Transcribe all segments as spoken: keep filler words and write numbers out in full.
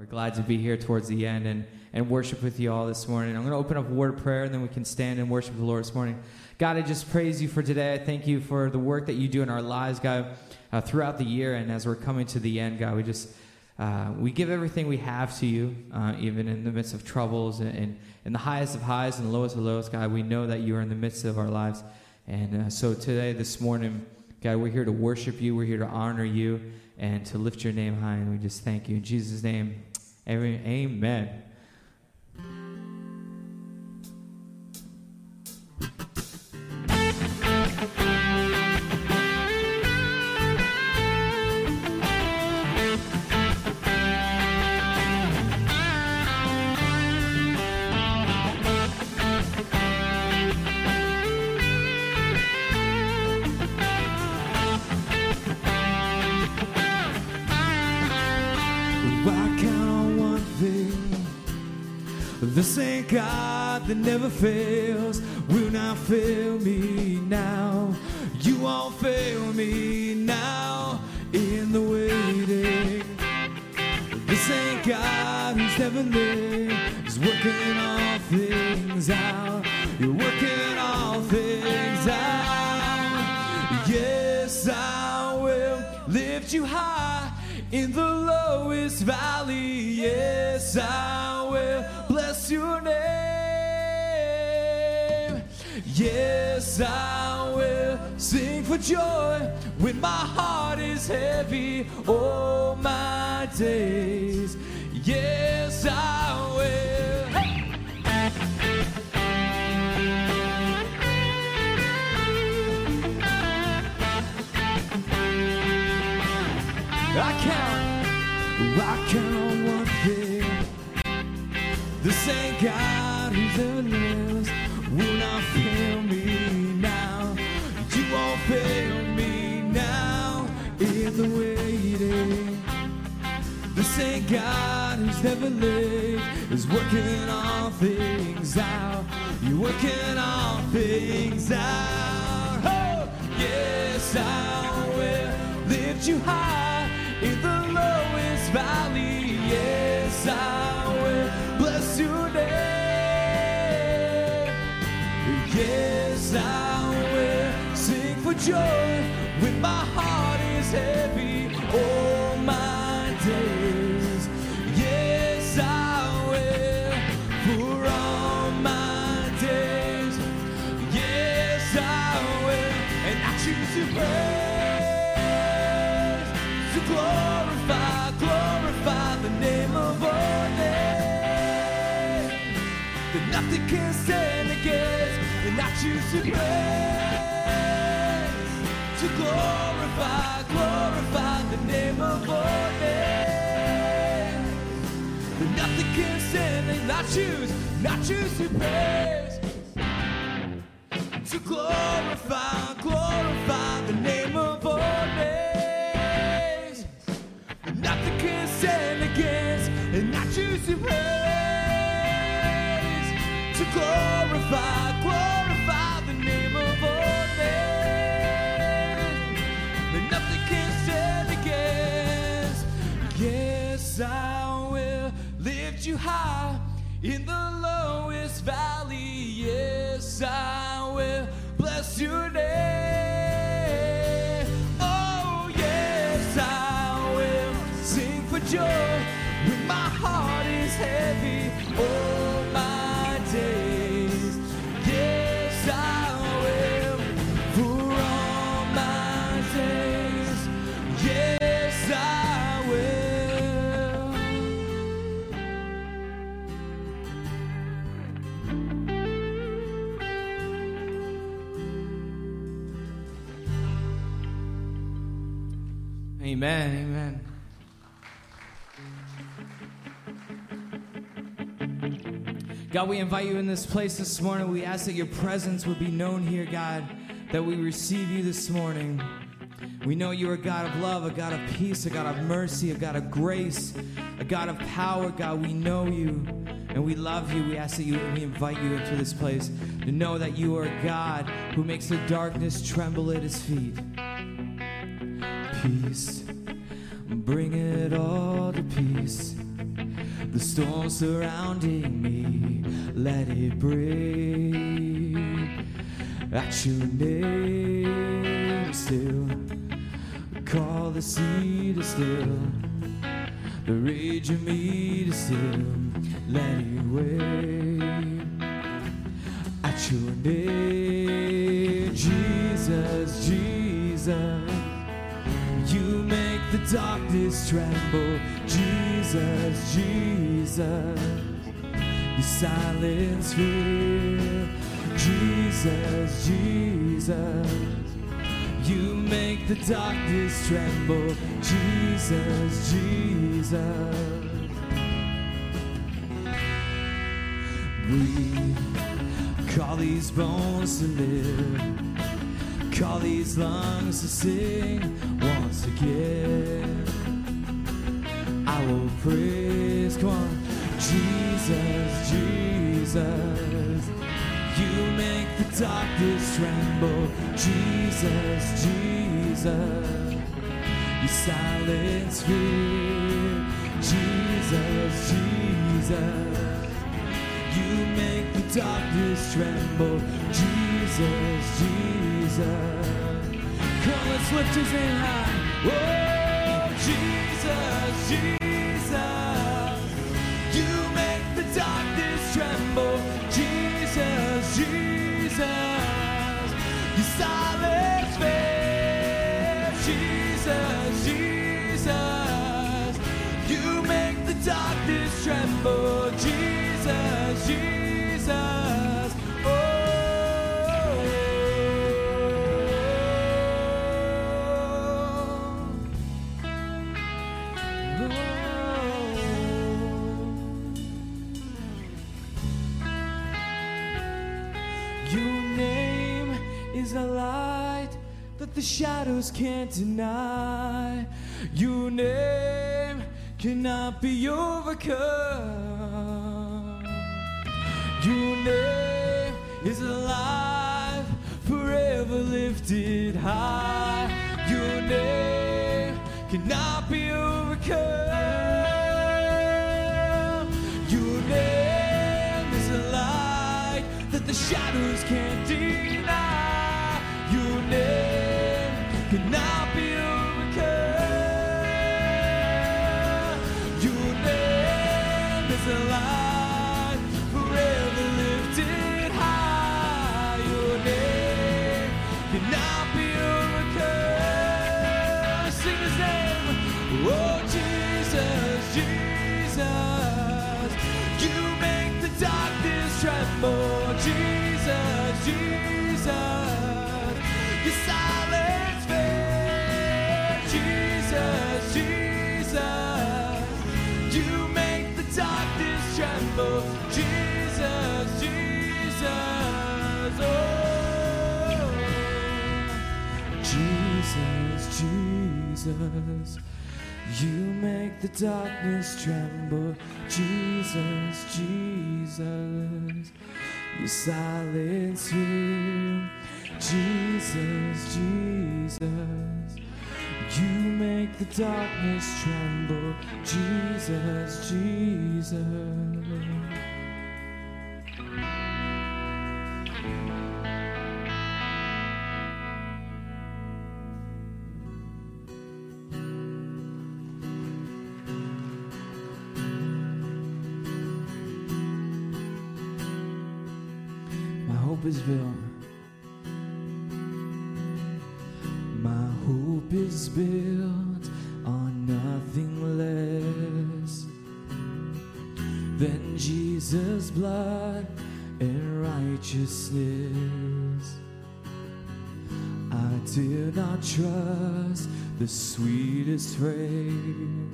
We're glad to be here towards the end and, and worship with you all this morning. I'm going to open up a word of prayer, and then we can stand and worship the Lord this morning. God, I just praise you for today. I thank you for the work that you do in our lives, God, uh, throughout the year. And as we're coming to the end, God, we just uh, we give everything we have to you, uh, even in the midst of troubles and, and in the highest of highs and the lowest of lows. God, we know that you are in the midst of our lives. And uh, so today, this morning, God, we're here to worship you. We're here to honor you and to lift your name high. And we just thank you. In Jesus' name, amen. This ain't God that never fails, will not fail me now. You won't fail me now in the waiting. This ain't God who's never late, He's working all things out. You're working all things out. Yes, I will lift you high in the lowest valley. Yes, I will bless your name. Yes, I will sing for joy when my heart is heavy all my days. Yes, I will. Hey! I count, I count on one thing. This ain't God who's ever lives, will not fail me now. You won't fail me now in the waiting. This ain't God who's never late, is working all things out. You're working all things out. Oh, yes, I will lift you high in the lowest valley. Yes, I will bless your name. Yes, I will sing for joy when my heart is heavy all my days. Yes, I will for all my days. Yes, I will, and I choose to praise, to glorify, glorify the name of our name. That nothing can stand against, and I choose to praise, to glorify, glorify the name of our name. That nothing can stand, and I choose, and I choose to praise, to glorify, glorify the name of our name. That nothing can stand against, and I choose to praise, to glorify, glorify the name of our name. But nothing can stand against. Yes, I will lift you high in the lowest valley. Yes, I will bless your name. Oh, yes, I will sing for joy when my heart is heavy all my days. Yes, I will for all my days. Yes, I will. Amen, amen. God, we invite you in this place this morning. We ask that your presence would be known here, God, that we receive you this morning. We know you are a God of love, a God of peace, a God of mercy, a God of grace, a God of power. God, we know you and we love you. We ask that you, we invite you into this place to know that you are a God who makes the darkness tremble at his feet. Peace, bring it all to peace. The storm surrounding me, let it break. At your name still, call the sea to still, the rage of me to still, let it wait. At your name, Jesus, Jesus, you make the darkness tremble. Jesus, Jesus, you silence fear. Jesus, Jesus, you make the darkness tremble. Jesus, Jesus, breathe, call these bones to live, call these lungs to sing once again. I will praise, come on, Jesus, Jesus, you make the darkness tremble. Jesus, Jesus, you silence fear. Jesus, Jesus, you make the darkness tremble. Jesus, Jesus, come, let's lift his name high. Oh, Jesus, Jesus, you make the darkness tremble. Jesus, Jesus, you silence fear. Jesus, Jesus, you make the darkness tremble. Jesus, Jesus, oh, your name is a light that the shadows can't deny. Your name cannot be overcome. Your name is alive, forever lifted high. Your name cannot be overcome. Your name is a light that the shadows can't deny. Your name cannot be overcome. Your name is a light, forever lifted high. Your name cannot be overcome. Sing his name. Oh, Jesus, Jesus, you make the darkness tremble. Jesus, Jesus, you silence fear. Jesus, Jesus, you make the darkness tremble. Jesus, Jesus, oh, Jesus, Jesus, you make the darkness tremble. Jesus, Jesus, you silence fear. Jesus, Jesus, you make the darkness tremble. Jesus, Jesus. My hope is built. My hope is built on nothing less than Jesus' blood and righteousness. I did not trust the sweetest frame,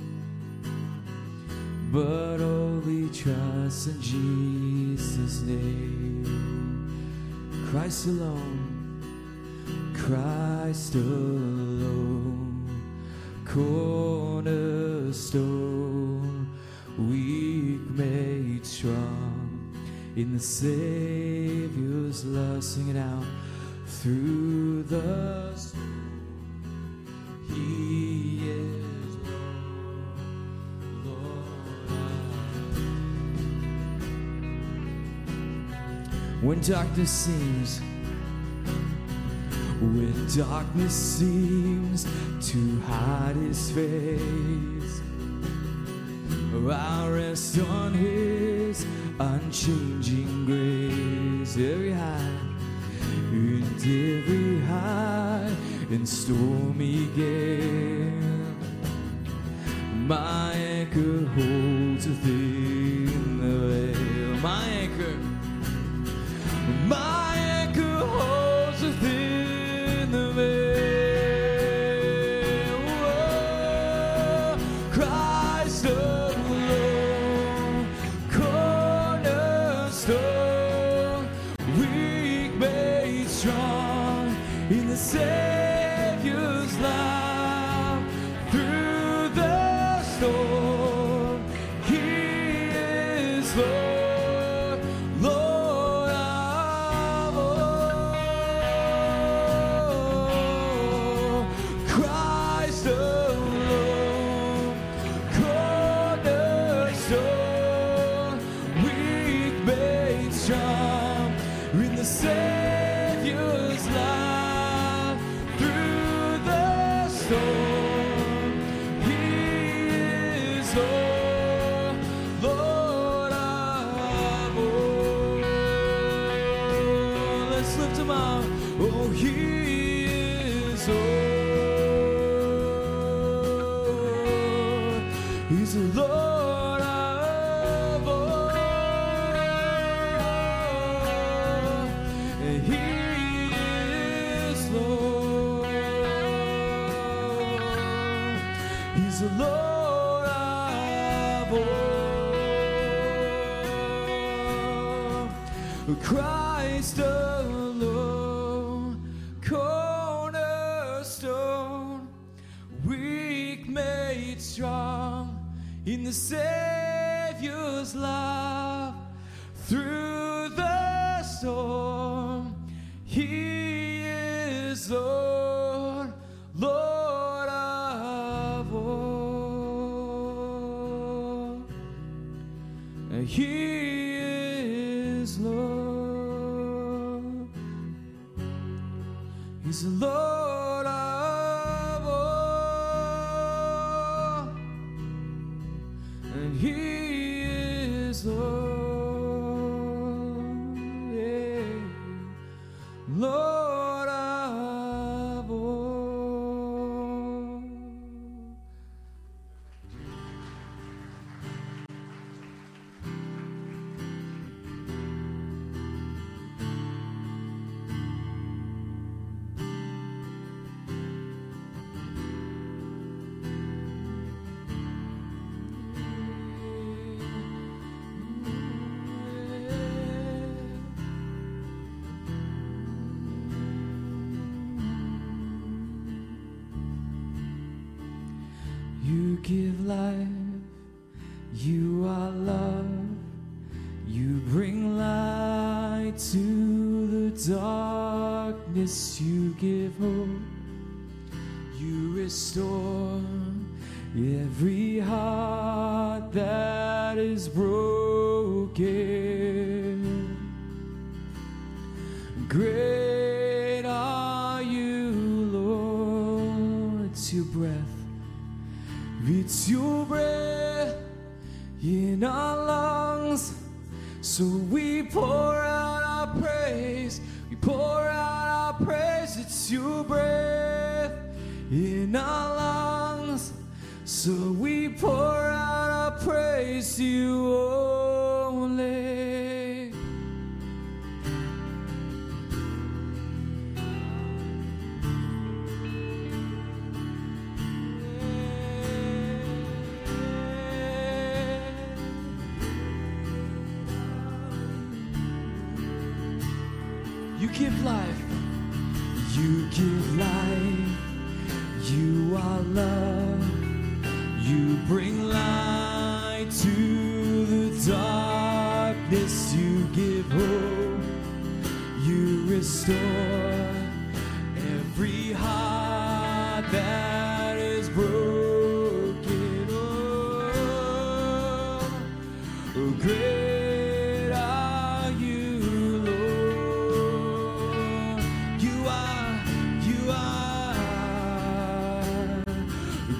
but only trust in Jesus' name. Christ alone, Christ alone, cornerstone, weak made strong in the Savior's love. Sing it out. Through the storm, He is Lord, Lord. when darkness seems, when darkness seems to hide his face, I'll rest on his unchanging grace. Every high and every high and stormy gale, my anchor holds within the veil. My anchor, my anchor holds within the veil. Oh, Christ alone, cornerstone, weak made strong in the Savior's love. Through the storm, He is Lord, Lord of all. Christ alone, cornerstone, weak made strong in the Savior's love. Through the storm, He is Lord, Lord of all. Let's lift Him up. Oh, He is Lord. He's the Lord of all. And He is Lord. He's the Lord of all. Christ alone, cornerstone, weak made strong in the Savior's love. Through the storm, He is Lord, Lord of all. He is Lord. He's the Lord of all, and He is Lord, yeah. Lord of all. You give life, you are love, you bring light to the darkness, you give hope, you restore every heart that is broken. Great are you, Lord. It's your breath, it's your breath in our lungs, so we pour out our praise, we pour out our praise. It's your breath in our lungs, so we pour out our praise to you only. You give life, you give life, you are love, you bring light to the darkness, you give hope, you restore every heart that is broken. Oh, oh great are you, Lord.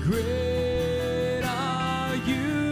Great are you,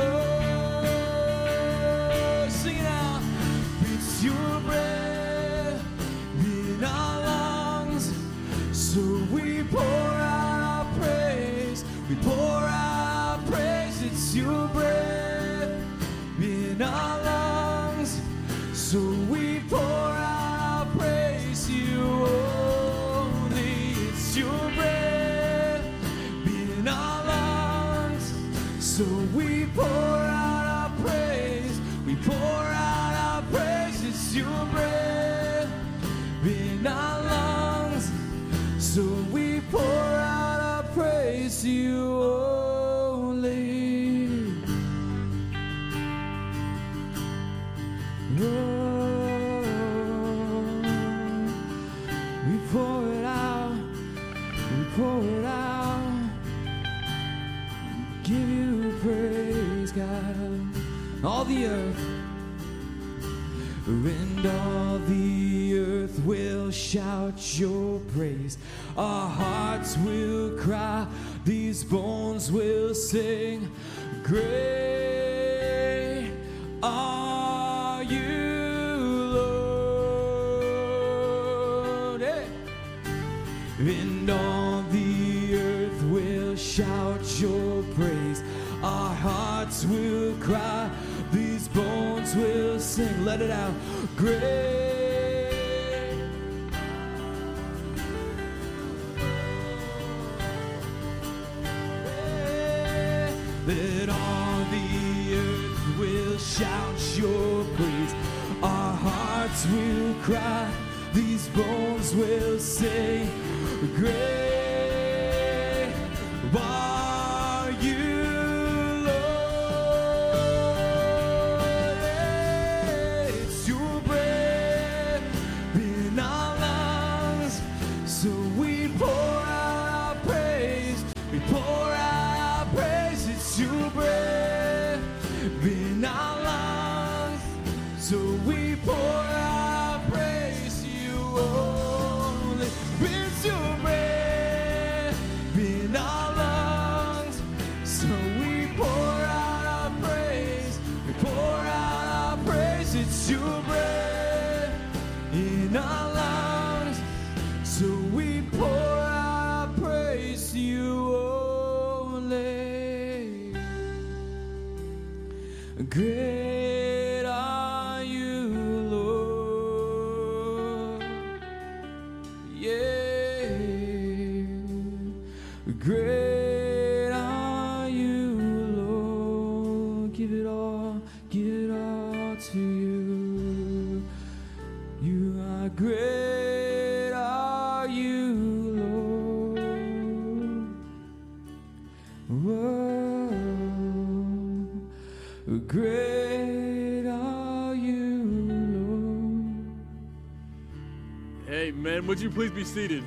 Lord. Sing it out. It's your breath in our lungs, so we pour out our praise. We pour out our praise. It's your breath in our lungs, so we pour out our praise to you only. It's your breath in our lungs, so we pour out our praise. We pour out our praise. It's your breath in our lungs, so we pour out our praise to you only. Oh, we pour it out, we pour it out, give you praise, God. All the earth, and all the earth will shout your praise. Our hearts will cry, these bones will sing. Great are you, Lord. Hey. And all the earth will shout your praise. Our hearts will cry, these bones will sing. Let it out. Great. That all the earth will shout your praise. Our hearts will cry, these bones will sing. Great are you, Lord. It's your breath in our lungs, so we pour out our praise. We pour out our praise. It's your breath in our lungs, so we pour out our praise to you only. It's your breath in our lungs, so we pour out our praise. We pour out our praise. It's your breath in our lungs, so we pour out our praise to you only. Great are you, Lord. Yeah. Great are you, Lord. Give it all, give it all to you. You are great, are you, Lord. Whoa. Great are you, Lord. Amen. Would you please be seated?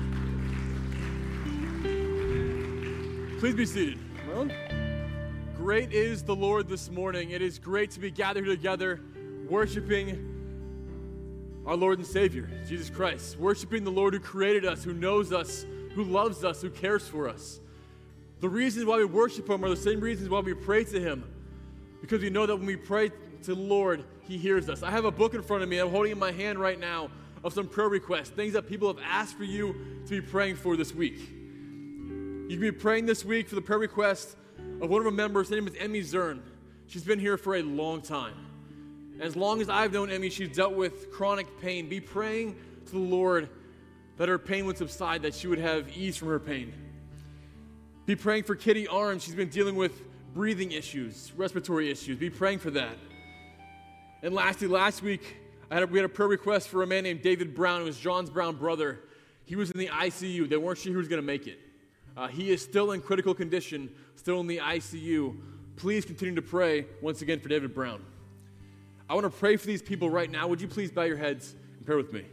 Please be seated. Well, great is the Lord this morning. It is great to be gathered together, worshiping our Lord and Savior, Jesus Christ, worshiping the Lord who created us, who knows us, who loves us, who cares for us. The reasons why we worship Him are the same reasons why we pray to Him, because we know that when we pray to the Lord, He hears us. I have a book in front of me, I'm holding in my hand right now, of some prayer requests, things that people have asked for you to be praying for this week. You can be praying this week for the prayer request of one of our members. Her name is Emmy Zern. She's been here for a long time. And as long as I've known Emmy, she's dealt with chronic pain. Be praying to the Lord that her pain would subside, that she would have ease from her pain. Be praying for Kitty Arms. She's been dealing with breathing issues, respiratory issues. Be praying for that. And lastly, last week, I had a, we had a prayer request for a man named David Brown. It was John's Brown brother. He was in the I C U. They weren't sure he was going to make it. Uh, he is still in critical condition, still in the I C U. Please continue to pray once again for David Brown. I want to pray for these people right now. Would you please bow your heads and pray with me?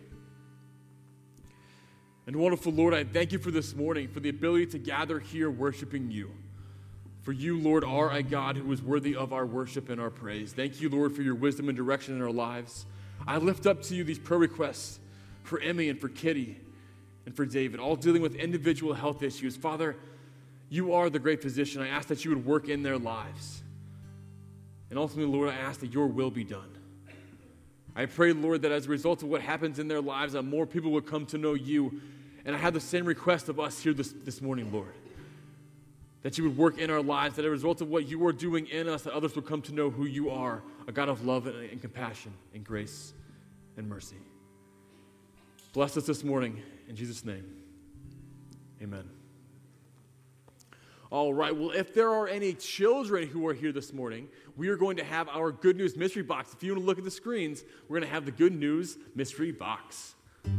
And wonderful Lord, I thank you for this morning, for the ability to gather here worshiping you. For you, Lord, are a God who is worthy of our worship and our praise. Thank you, Lord, for your wisdom and direction in our lives. I lift up to you these prayer requests for Emmy and for Kitty and for David, all dealing with individual health issues. Father, You are the great physician. I ask that you would work in their lives. And ultimately, Lord, I ask that your will be done. I pray, Lord, that as a result of what happens in their lives, that more people would come to know you. And I have the same request of us here this, this morning, Lord. That you would work in our lives, that as a result of what you are doing in us, that others would come to know who you are, a God of love and, and compassion and grace and mercy. Bless us this morning. In Jesus' name, amen. All right, well, if there are any children who are here this morning, we are going to have our Good News Mystery Box. If you want to look at the screens, we're going to have the Good News Mystery Box.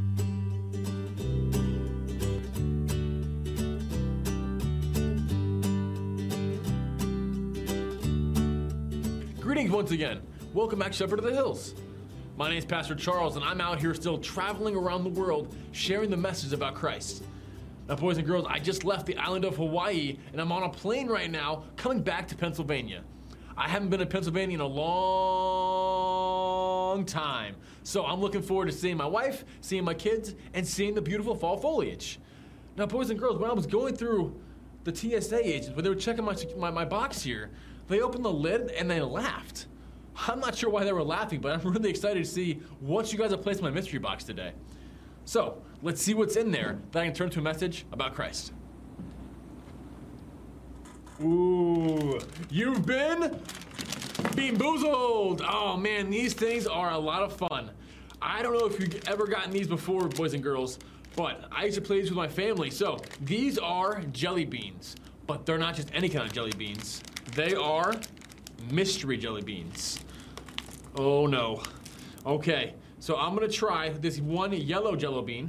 Greetings once again. Welcome back, Shepherd of the Hills. My name is Pastor Charles, and I'm out here still traveling around the world, sharing the message about Christ. Now, boys and girls, I just left the island of Hawaii, and I'm on a plane right now coming back to Pennsylvania. I haven't been to Pennsylvania in a long time, so I'm looking forward to seeing my wife, seeing my kids, and seeing the beautiful fall foliage. Now, boys and girls, when I was going through the T S A agents, when they were checking my, my, my box here, they opened the lid and they laughed. I'm not sure why they were laughing, but I'm really excited to see what you guys have placed in my mystery box today. So, let's see what's in there that I can turn to a message about Christ. Ooh, you've been beanboozled. Oh man, these things are a lot of fun. I don't know if you've ever gotten these before, boys and girls, but I used to play these with my family. So, these are jelly beans, but they're not just any kind of jelly beans. They are mystery jelly beans. Oh no. Okay. So I'm gonna try this one yellow jello bean.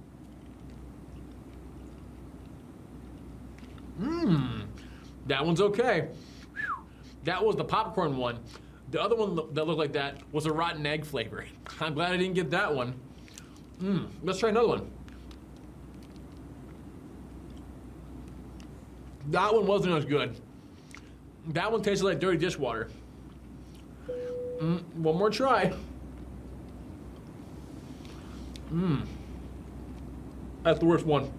Mmm, that one's okay. Whew. That was the popcorn one. The other one that looked like that was a rotten egg flavor. I'm glad I didn't get that one. Mmm, let's try another one. That one wasn't as good. That one tasted like dirty dishwater. Mm, one more try. Mmm. That's the worst one.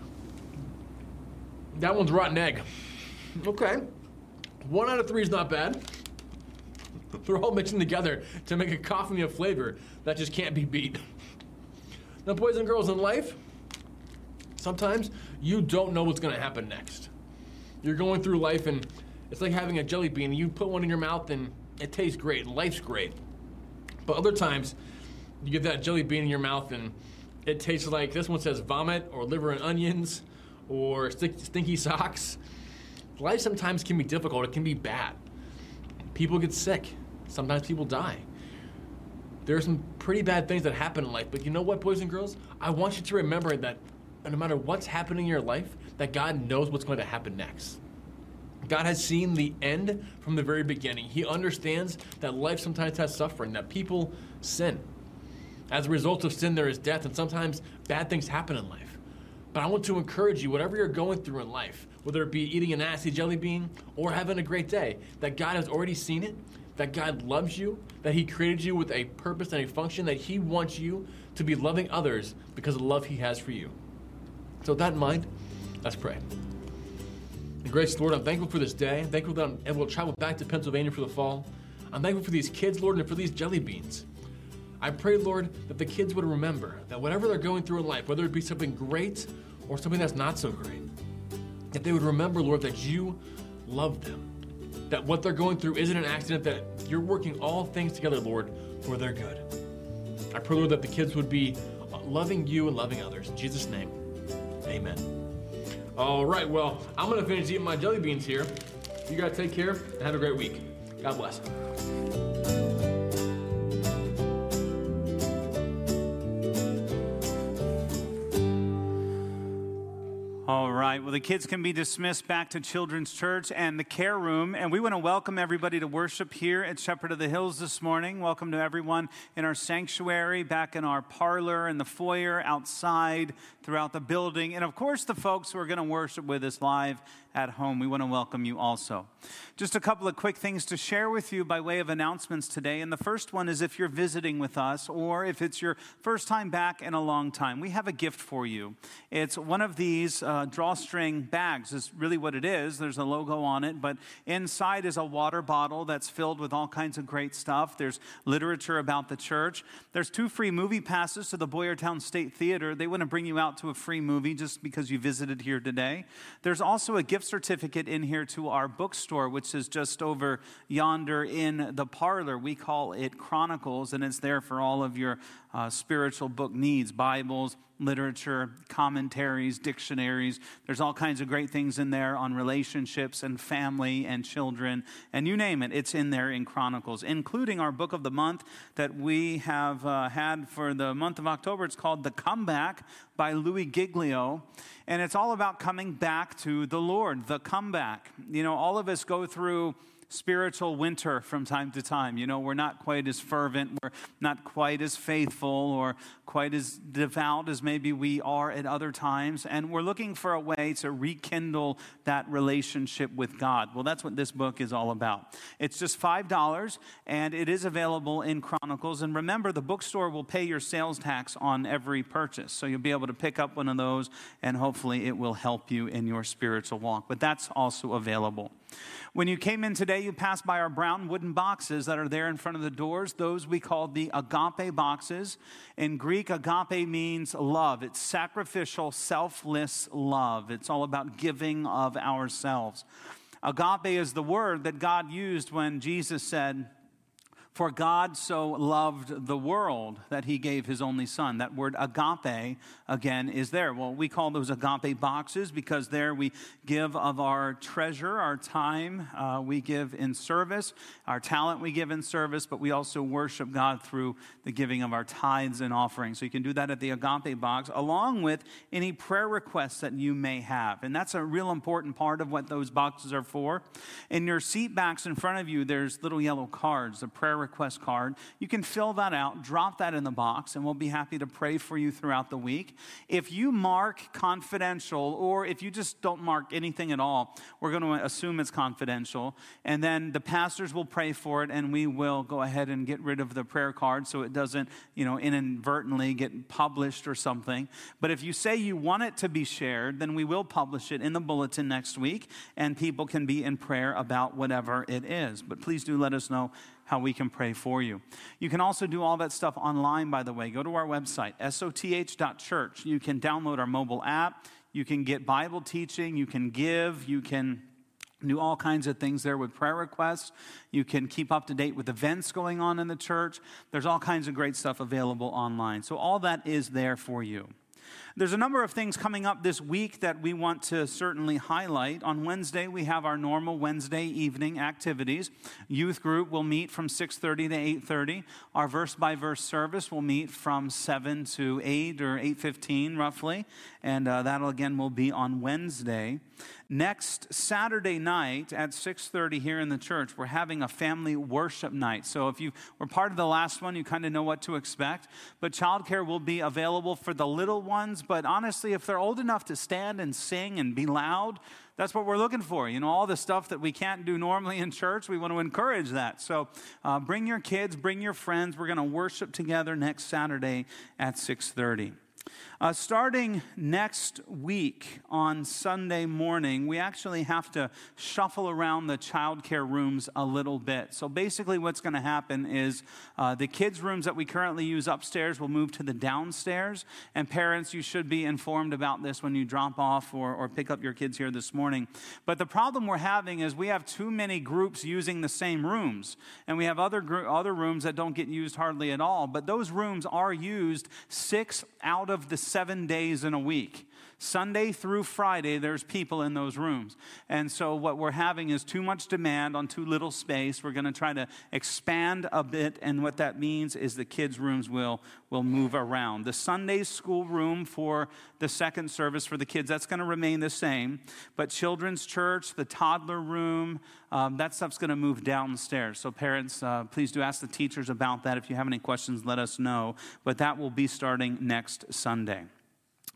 That one's rotten egg. Okay. One out of three is not bad. They're all mixing together to make a cacophony of flavor that just can't be beat. Now, boys and girls, in life, sometimes you don't know what's going to happen next. You're going through life and it's like having a jelly bean. You put one in your mouth and it tastes great and life's great. But other times, you get that jelly bean in your mouth and it tastes like, this one says vomit or liver and onions or st- stinky socks. Life sometimes can be difficult. It can be bad. People get sick. Sometimes people die. There are some pretty bad things that happen in life. But you know what, boys and girls? I want you to remember that no matter what's happening in your life, that God knows what's going to happen next. God has seen the end from the very beginning. He understands that life sometimes has suffering, that people sin. As a result of sin, there is death, and sometimes bad things happen in life. But I want to encourage you, whatever you're going through in life, whether it be eating a nasty jelly bean or having a great day, that God has already seen it, that God loves you, that He created you with a purpose and a function, that He wants you to be loving others because of the love He has for you. So with that in mind, let's pray. And gracious Lord, I'm thankful for this day. I'm thankful that I'm able to travel back to Pennsylvania for the fall. I'm thankful for these kids, Lord, and for these jelly beans. I pray, Lord, that the kids would remember that whatever they're going through in life, whether it be something great or something that's not so great, that they would remember, Lord, that you love them. That what they're going through isn't an accident, that you're working all things together, Lord, for their good. I pray, Lord, that the kids would be loving you and loving others. In Jesus' name, amen. All right, well, I'm going to finish eating my jelly beans here. You guys take care and have a great week. God bless. All right. Well, the kids can be dismissed back to Children's Church and the care room. And we want to welcome everybody to worship here at Shepherd of the Hills this morning. Welcome to everyone in our sanctuary, back in our parlor, in the foyer, outside, throughout the building. And, of course, the folks who are going to worship with us live at home. We want to welcome you also. Just a couple of quick things to share with you by way of announcements today. And the first one is if you're visiting with us or if it's your first time back in a long time, we have a gift for you. It's one of these uh, uh, drawstring bags is really what it is. There's a logo on it, but inside is a water bottle that's filled with all kinds of great stuff. There's literature about the church. There's two free movie passes to the Boyertown State Theater. They want to bring you out to a free movie just because you visited here today. There's also a gift certificate in here to our bookstore, which is just over yonder in the parlor. We call it Chronicles, and it's there for all of your uh, spiritual book needs, Bibles, literature, commentaries, dictionaries. There's all kinds of great things in there on relationships and family and children, and you name it, it's in there in Chronicles, including our book of the month that we have uh, had for the month of October. It's called The Comeback by Louis Giglio, and it's all about coming back to the Lord, the comeback. You know, all of us go through spiritual winter from time to time. You know, we're not quite as fervent, we're not quite as faithful or quite as devout as maybe we are at other times, and we're looking for a way to rekindle that relationship with God. Well, that's what this book is all about. It's just five dollars, and it is available in Chronicles, and remember, the bookstore will pay your sales tax on every purchase, so you'll be able to pick up one of those, and hopefully it will help you in your spiritual walk, but that's also available. When you came in today, you passed by our brown wooden boxes that are there in front of the doors. Those we call the agape boxes. In Greek, agape means love. It's sacrificial, selfless love. It's all about giving of ourselves. Agape is the word that God used when Jesus said, "For God so loved the world that he gave his only son." That word agape, again, is there. Well, we call those agape boxes because there we give of our treasure, our time, uh, we give in service, our talent we give in service, but we also worship God through the giving of our tithes and offerings. So you can do that at the agape box, along with any prayer requests that you may have. And that's a real important part of what those boxes are for. In your seat backs in front of you, there's little yellow cards, the prayer request card. You can fill that out, drop that in the box, and we'll be happy to pray for you throughout the week. If you mark confidential, or if you just don't mark anything at all, we're going to assume it's confidential, and then the pastors will pray for it, and we will go ahead and get rid of the prayer card so it doesn't, you know, inadvertently get published or something. But if you say you want it to be shared, then we will publish it in the bulletin next week, and people can be in prayer about whatever it is. But please do let us know how we can pray for you. You can also do all that stuff online, by the way. Go to our website, S O T H dot church. You can download our mobile app. You can get Bible teaching. You can give. You can do all kinds of things there with prayer requests. You can keep up to date with events going on in the church. There's all kinds of great stuff available online. So all that is there for you. There's a number of things coming up this week that we want to certainly highlight. On Wednesday, we have our normal Wednesday evening activities. Youth group will meet from six thirty to eight thirty. Our verse-by-verse service will meet from seven to eight or eight fifteen roughly. And uh, that'll again will be on Wednesday. Next Saturday night at six thirty here in the church, we're having a family worship night. So if you were part of the last one, you kind of know what to expect. But childcare will be available for the little ones. But honestly, if they're old enough to stand and sing and be loud, that's what we're looking for. You know, all the stuff that we can't do normally in church, we want to encourage that. So uh, bring your kids, bring your friends. We're going to worship together next Saturday at six thirty. Uh, starting next week on Sunday morning, we actually have to shuffle around the childcare rooms a little bit. So basically what's going to happen is uh, the kids' rooms that we currently use upstairs will move to the downstairs. And parents, you should be informed about this when you drop off or, or pick up your kids here this morning. But the problem we're having is we have too many groups using the same rooms. And we have other, gr- other rooms that don't get used hardly at all. But those rooms are used six out of the seven days in a week. Sunday through Friday, there's people in those rooms. And so what we're having is too much demand on too little space. We're going to try to expand a bit, and what that means is the kids' rooms will, will move around. The Sunday school room for the second service for the kids, that's going to remain the same. But children's church, the toddler room, um, that stuff's going to move downstairs. So parents, uh, please do ask the teachers about that. If you have any questions, let us know. But that will be starting next Sunday.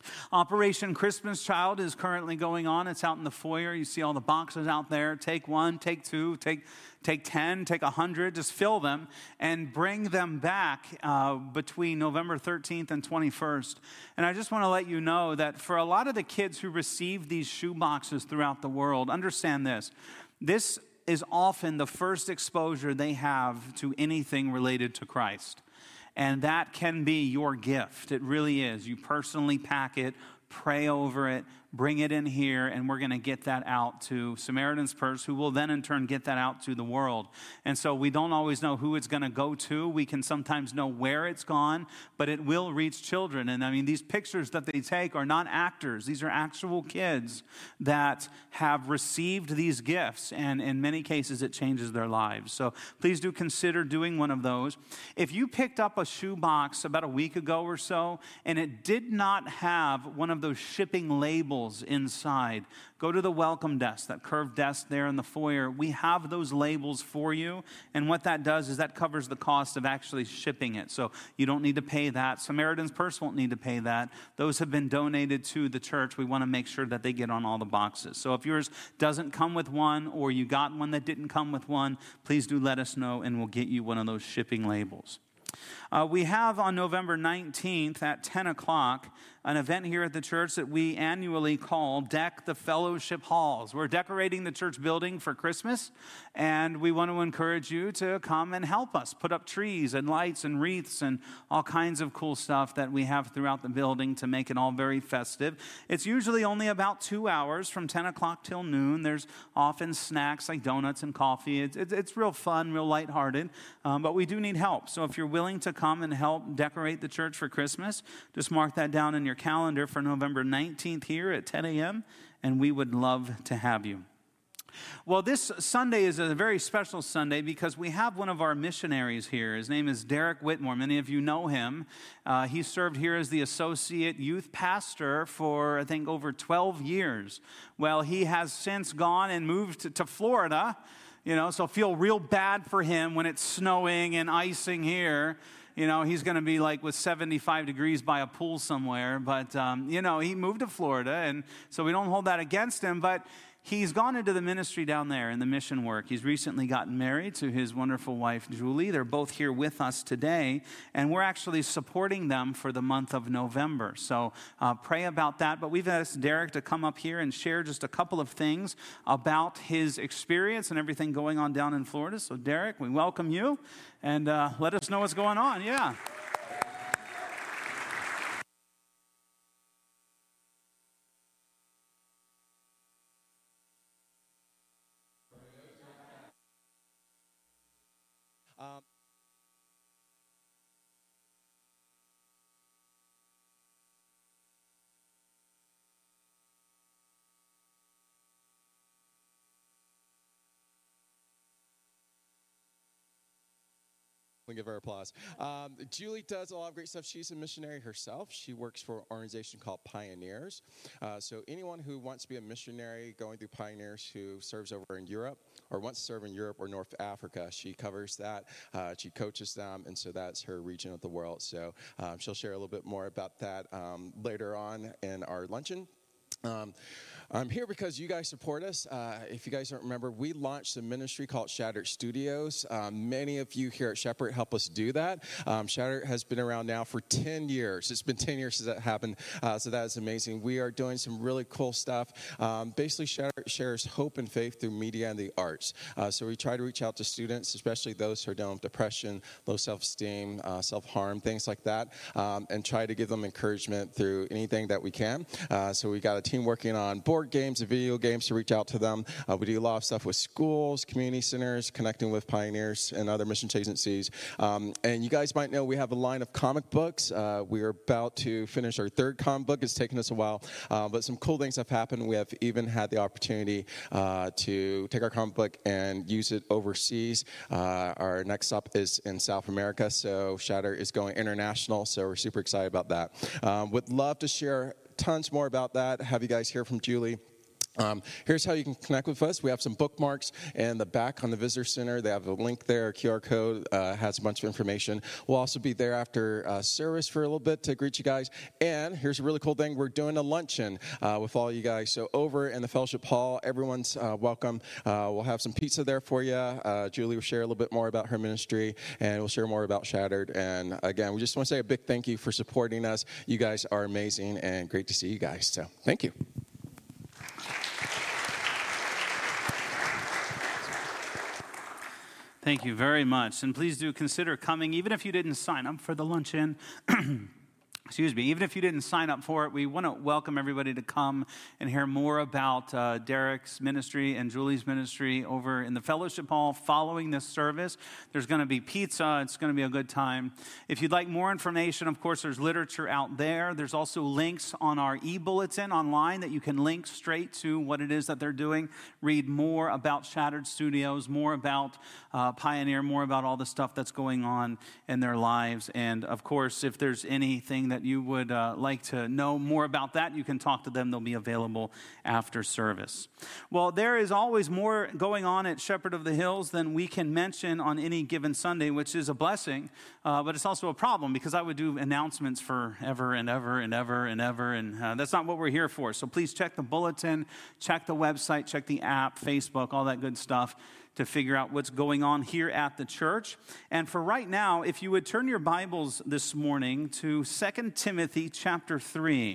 Operation Christmas Child is currently going on. It's out in the foyer. You see all the boxes out there. Take one, take two, take take ten, take a hundred. Just fill them and bring them back uh, between November thirteenth and twenty-first. And I just want to let you know that for a lot of the kids who receive these shoe boxes throughout the world, understand this. This is often the first exposure they have to anything related to Christ. And that can be your gift. It really is. You personally pack it, pray over it, bring it in here, and we're going to get that out to Samaritan's Purse, who will then in turn get that out to the world. And so we don't always know who it's going to go to. We can sometimes know where it's gone, but it will reach children. And I mean, these pictures that they take are not actors. These are actual kids that have received these gifts, and in many cases it changes their lives. So please do consider doing one of those. If you picked up a shoe box about a week ago or so, and it did not have one of those shipping labels inside, go to the welcome desk, that curved desk there in the foyer. We have those labels for you, and what that does is that covers the cost of actually shipping it. So you don't need to pay that. Samaritan's Purse won't need to pay that. Those have been donated to the church. We want to make sure that they get on all the boxes. So if yours doesn't come with one, or you got one that didn't come with one, please do let us know, and we'll get you one of those shipping labels. Uh, we have on November nineteenth at ten o'clock an event here at the church that we annually call Deck the Fellowship Halls. We're decorating the church building for Christmas, and we want to encourage you to come and help us put up trees and lights and wreaths and all kinds of cool stuff that we have throughout the building to make it all very festive. It's usually only about two hours from ten o'clock till noon. There's often snacks like donuts and coffee. It's, it's, it's real fun, real lighthearted, um, but we do need help. So if you're willing to come and help decorate the church for Christmas, just mark that down in your calendar for November nineteenth here at ten a.m., and we would love to have you. Well, this Sunday is a very special Sunday because we have one of our missionaries here. His name is Derek Whitmore. Many of you know him. Uh, he served here as the associate youth pastor for, I think, over twelve years. Well, he has since gone and moved to, to Florida, you know, so feel real bad for him when it's snowing and icing here. You know, he's going to be like with seventy-five degrees by a pool somewhere. But, um, you know, he moved to Florida, and so we don't hold that against him. But he's gone into the ministry down there in the mission work. He's recently gotten married to his wonderful wife, Julie. They're both here with us today, and we're actually supporting them for the month of November. So uh, pray about that. But we've asked Derek to come up here and share just a couple of things about his experience and everything going on down in Florida. So, Derek, we welcome you, and uh, let us know what's going on. Yeah. Um, Give her applause. Um, Julie does a lot of great stuff. She's a missionary herself. She works for an organization called Pioneers. Uh, so anyone who wants to be a missionary going through Pioneers who serves over in Europe or wants to serve in Europe or North Africa, she covers that. Uh, she coaches them, and so that's her region of the world. So um, she'll share a little bit more about that um, later on in our luncheon. Um, I'm here because you guys support us. Uh, if you guys don't remember, we launched a ministry called Shattered Studios. Um, many of you here at Shepherd help us do that. Um, Shattered has been around now for ten years. It's been ten years since that happened, uh, so that is amazing. We are doing some really cool stuff. Um, basically, Shattered shares hope and faith through media and the arts. Uh, so we try to reach out to students, especially those who are dealing with depression, low self-esteem, uh, self-harm, things like that, um, and try to give them encouragement through anything that we can. Uh, so we got a team working on board games and video games to reach out to them. Uh, we do a lot of stuff with schools, community centers, connecting with Pioneers and other missions agencies. Um, and you guys might know we have a line of comic books. Uh, we are about to finish our third comic book. It's taken us a while, uh, but some cool things have happened. We have even had the opportunity uh, to take our comic book and use it overseas. Uh, our next stop is in South America, so Shatter is going international, so we're super excited about that. Um, would love to share tons more about that, have you guys hear from Julie. Um, here's how you can connect with us. We have some bookmarks in the back on the Visitor Center. They have a link there, a Q R code, uh, has a bunch of information. We'll also be there after uh, service for a little bit to greet you guys. And here's a really cool thing. We're doing a luncheon uh, with all you guys. So over in the fellowship hall, everyone's uh, welcome. Uh, we'll have some pizza there for you. Uh, Julie will share a little bit more about her ministry, and we'll share more about Shattered. And again, we just want to say a big thank you for supporting us. You guys are amazing, and great to see you guys. So thank you. Thank you very much. And please do consider coming, even if you didn't sign up for the luncheon. Excuse me, even if you didn't sign up for it, we want to welcome everybody to come and hear more about uh, Derek's ministry and Julie's ministry over in the fellowship hall following this service. There's going to be pizza. It's going to be a good time. If you'd like more information, of course, there's literature out there. There's also links on our e-bulletin online that you can link straight to what it is that they're doing. Read more about Shattered Studios, more about uh, Pioneer, more about all the stuff that's going on in their lives. And, of course, if there's anything that you would uh, like to know more about that, you can talk to them. They'll be available after service. Well, there is always more going on at Shepherd of the Hills than we can mention on any given Sunday, which is a blessing, uh, but it's also a problem because I would do announcements for ever and ever and ever and ever, and uh, that's not what we're here for. So please check the bulletin, check the website, check the app, Facebook, all that good stuff, to figure out what's going on here at the church. And for right now, if you would turn your Bibles this morning to Second Timothy chapter three.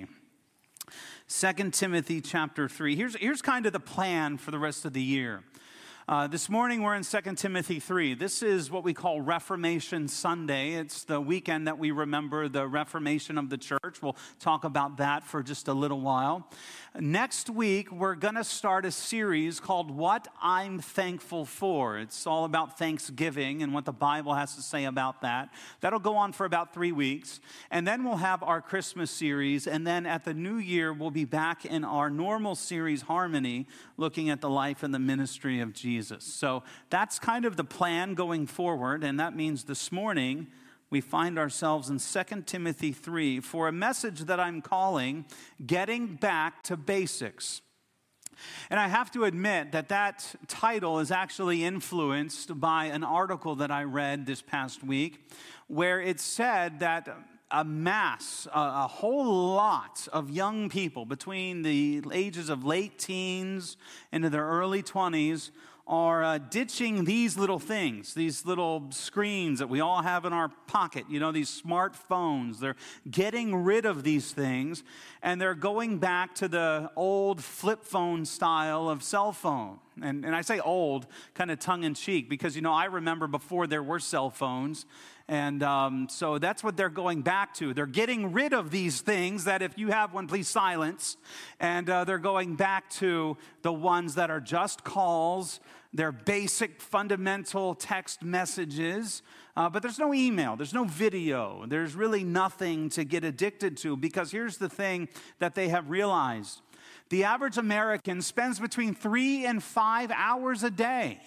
Second Timothy chapter three. Here's, here's kind of the plan for the rest of the year. Uh, this morning we're in Second Timothy three. This is what we call Reformation Sunday. It's the weekend that we remember the Reformation of the church. We'll talk about that for just a little while. Next week we're going to start a series called What I'm Thankful For. It's all about Thanksgiving and what the Bible has to say about that. That'll go on for about three weeks. And then we'll have our Christmas series. And then at the new year we'll be back in our normal series, Harmony, looking at the life and the ministry of Jesus. Jesus. So that's kind of the plan going forward, and that means this morning we find ourselves in Second Timothy three for a message that I'm calling Getting Back to Basics. And I have to admit that that title is actually influenced by an article that I read this past week where it said that a mass, a, a whole lot of young people between the ages of late teens into their early twenties are uh, ditching these little things, these little screens that we all have in our pocket, you know, these smartphones. They're getting rid of these things, and they're going back to the old flip phone style of cell phone. And, and I say old, kind of tongue-in-cheek, because, you know, I remember before there were cell phones, and um, so that's what they're going back to. They're getting rid of these things that if you have one, please silence. And uh, they're going back to the ones that are just calls, they're basic fundamental text messages, uh, but there's no email, there's no video, there's really nothing to get addicted to, because here's the thing that they have realized. The average American spends between three and five hours a day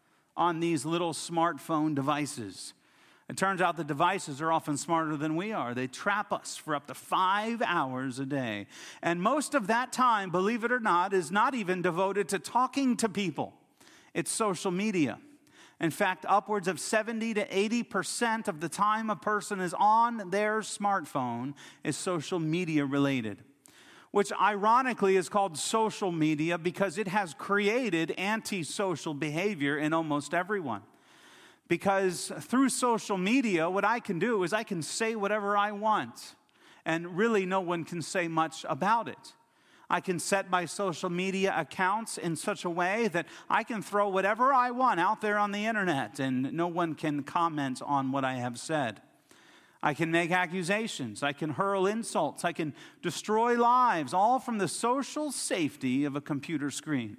on these little smartphone devices. It turns out the devices are often smarter than we are. They trap us for up to five hours a day. And most of that time, believe it or not, is not even devoted to talking to people. It's social media. In fact, upwards of seventy to eighty percent of the time a person is on their smartphone is social media related, which ironically is called social media because it has created antisocial behavior in almost everyone. Because through social media, what I can do is I can say whatever I want, and really no one can say much about it. I can set my social media accounts in such a way that I can throw whatever I want out there on the internet, and no one can comment on what I have said. I can make accusations, I can hurl insults, I can destroy lives, all from the social safety of a computer screen.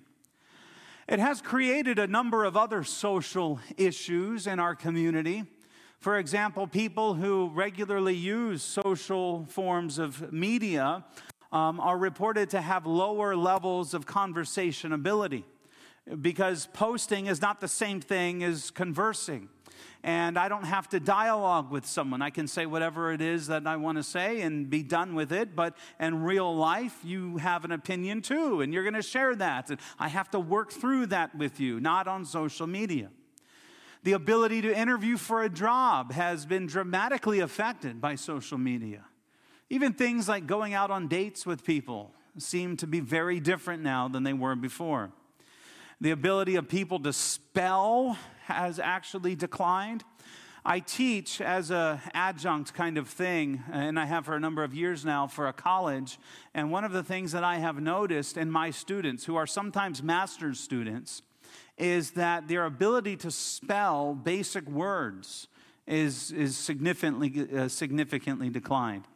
It has created a number of other social issues in our community. For example, people who regularly use social forms of media um, are reported to have lower levels of conversation ability, because posting is not the same thing as conversing. And I don't have to dialogue with someone. I can say whatever it is that I want to say and be done with it. But in real life, you have an opinion too, and you're going to share that. And I have to work through that with you, not on social media. The ability to interview for a job has been dramatically affected by social media. Even things like going out on dates with people seem to be very different now than they were before. The ability of people to spell has actually declined. I teach as an adjunct kind of thing, and I have for a number of years now for a college. And one of the things that I have noticed in my students, who are sometimes master's students, is that their ability to spell basic words is, is significantly, uh, significantly declined.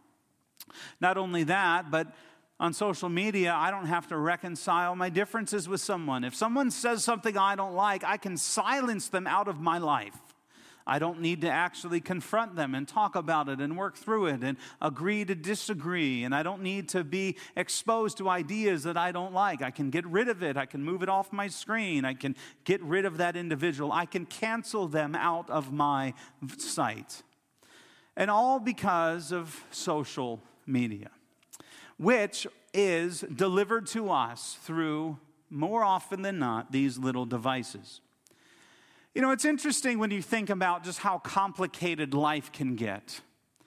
Not only that, but on social media, I don't have to reconcile my differences with someone. If someone says something I don't like, I can silence them out of my life. I don't need to actually confront them and talk about it and work through it and agree to disagree. And I don't need to be exposed to ideas that I don't like. I can get rid of it. I can move it off my screen. I can get rid of that individual. I can cancel them out of my sight. And all because of social media, which is delivered to us through, more often than not, these little devices. You know, it's interesting when you think about just how complicated life can get.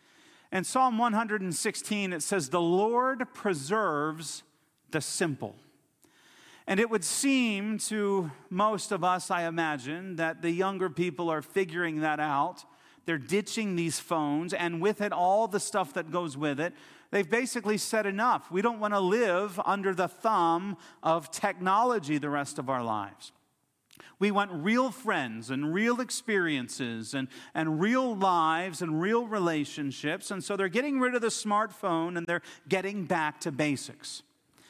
In Psalm one hundred sixteen, it says, "The Lord preserves the simple." And it would seem to most of us, I imagine, that the younger people are figuring that out. They're ditching these phones, and with it, all the stuff that goes with it. They've basically said enough. We don't want to live under the thumb of technology the rest of our lives. We want real friends and real experiences and, and real lives and real relationships. And so they're getting rid of the smartphone and they're getting back to basics.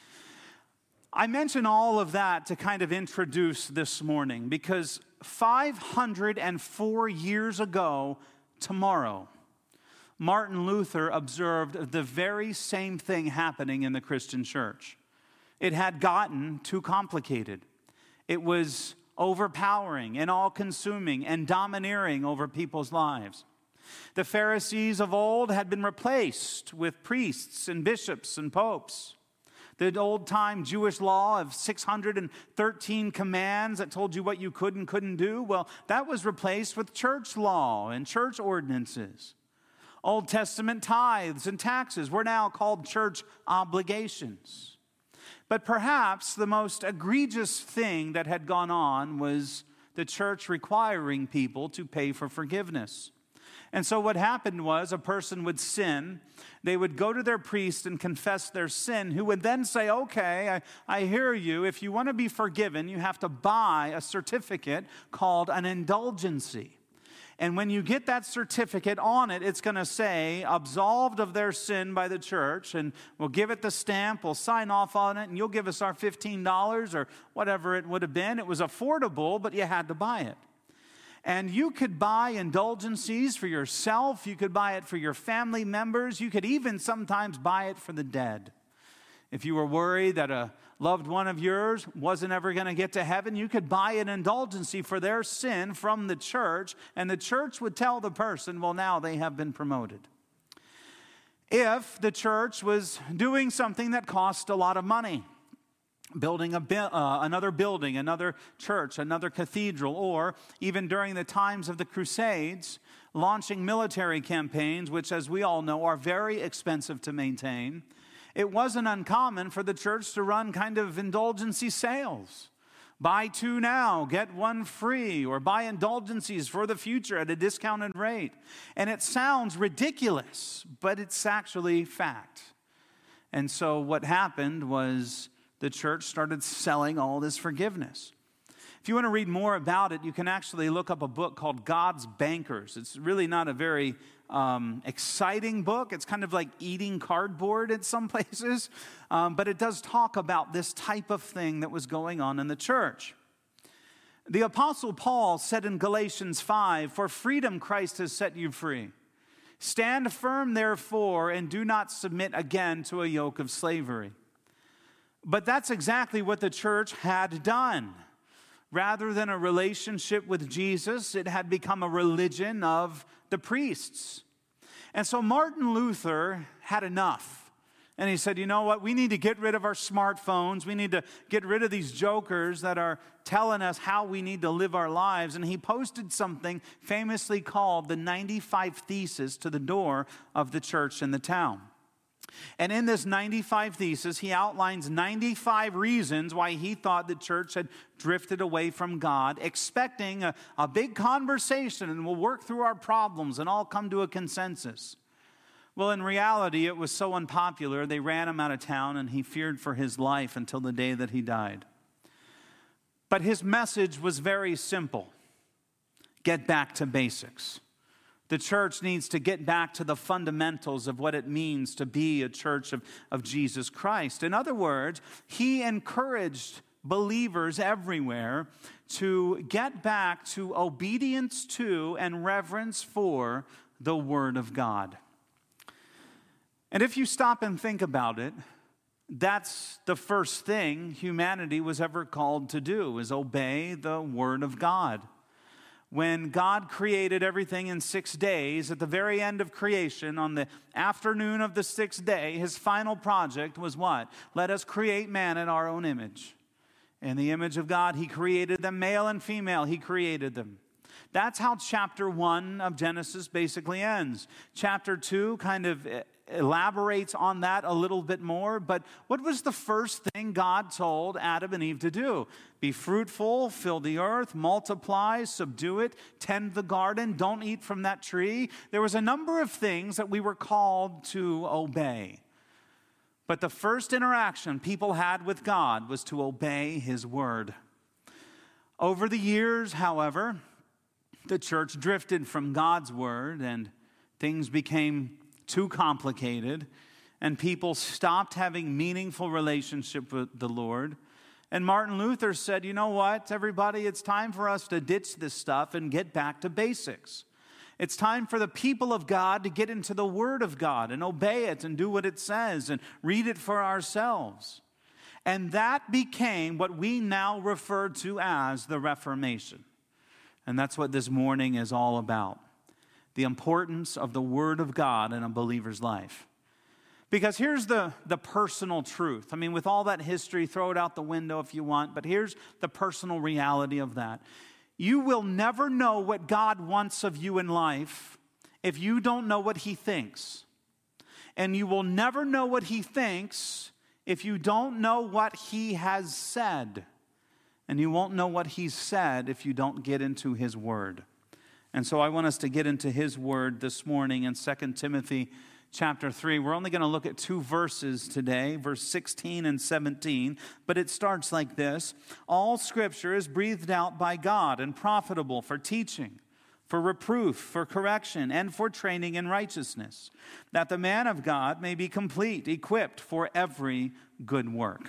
I mention all of that to kind of introduce this morning because five hundred four years ago tomorrow, Martin Luther observed the very same thing happening in the Christian church. It had gotten too complicated. It was overpowering and all-consuming and domineering over people's lives. The Pharisees of old had been replaced with priests and bishops and popes. The old-time Jewish law of six hundred thirteen commands that told you what you could and couldn't do, well, that was replaced with church law and church ordinances. Old Testament tithes and taxes were now called church obligations. But perhaps the most egregious thing that had gone on was the church requiring people to pay for forgiveness. And so what happened was a person would sin. They would go to their priest and confess their sin, who would then say, okay, I, I hear you. If you want to be forgiven, you have to buy a certificate called an indulgency. And when you get that certificate on it, it's going to say, absolved of their sin by the church, and we'll give it the stamp, we'll sign off on it, and you'll give us our fifteen dollars or whatever it would have been. It was affordable, but you had to buy it. And you could buy indulgencies for yourself, you could buy it for your family members, you could even sometimes buy it for the dead. If you were worried that a loved one of yours wasn't ever going to get to heaven, you could buy an indulgency for their sin from the church, and the church would tell the person, well, now they have been promoted. If the church was doing something that cost a lot of money, building a uh, another building, another church, another cathedral, or even during the times of the Crusades, launching military campaigns, which, as we all know, are very expensive to maintain, it wasn't uncommon for the church to run kind of indulgency sales. Buy two now, get one free, or buy indulgencies for the future at a discounted rate. And it sounds ridiculous, but it's actually fact. And so what happened was the church started selling all this forgiveness. If you want to read more about it, you can actually look up a book called God's Bankers. It's really not a very um, exciting book. It's kind of like eating cardboard in some places. Um, but it does talk about this type of thing that was going on in the church. The Apostle Paul said in Galatians five, "For freedom Christ has set you free. Stand firm, therefore, and do not submit again to a yoke of slavery." But that's exactly what the church had done. Rather than a relationship with Jesus, it had become a religion of the priests. And so Martin Luther had enough. And he said, you know what, we need to get rid of our smartphones. We need to get rid of these jokers that are telling us how we need to live our lives. And he posted something famously called the ninety-five Theses to the door of the church in the town. And in this ninety-five Theses, he outlines ninety-five reasons why he thought the church had drifted away from God, expecting a, a big conversation and we'll work through our problems and all come to a consensus. Well, in reality, it was so unpopular, they ran him out of town and he feared for his life until the day that he died. But his message was very simple. Get back to basics. The church needs to get back to the fundamentals of what it means to be a church of, of Jesus Christ. In other words, he encouraged believers everywhere to get back to obedience to and reverence for the Word of God. And if you stop and think about it, that's the first thing humanity was ever called to do, is obey the Word of God. When God created everything in six days, at the very end of creation, on the afternoon of the sixth day, his final project was what? Let us create man in our own image. In the image of God, he created them, male and female, he created them. That's how chapter one of Genesis basically ends. Chapter two kind of elaborates on that a little bit more, but what was the first thing God told Adam and Eve to do? Be fruitful, fill the earth, multiply, subdue it, tend the garden, don't eat from that tree. There was a number of things that we were called to obey. But the first interaction people had with God was to obey his word. Over the years, however, the church drifted from God's word and things became too complicated, and people stopped having meaningful relationship with the Lord. And Martin Luther said, you know what, everybody, it's time for us to ditch this stuff and get back to basics. It's time for the people of God to get into the Word of God and obey it and do what it says and read it for ourselves. And that became what we now refer to as the Reformation. And that's what this morning is all about. The importance of the Word of God in a believer's life. Because here's the, the personal truth. I mean, with all that history, throw it out the window if you want, but here's the personal reality of that. You will never know what God wants of you in life if you don't know what he thinks. And you will never know what he thinks if you don't know what he has said. And you won't know what he's said if you don't get into his word. And so I want us to get into his word this morning in Second Timothy chapter three. We're only going to look at two verses today, verse sixteen and seventeen, but it starts like this. All scripture is breathed out by God and profitable for teaching, for reproof, for correction, and for training in righteousness, that the man of God may be complete, equipped for every good work.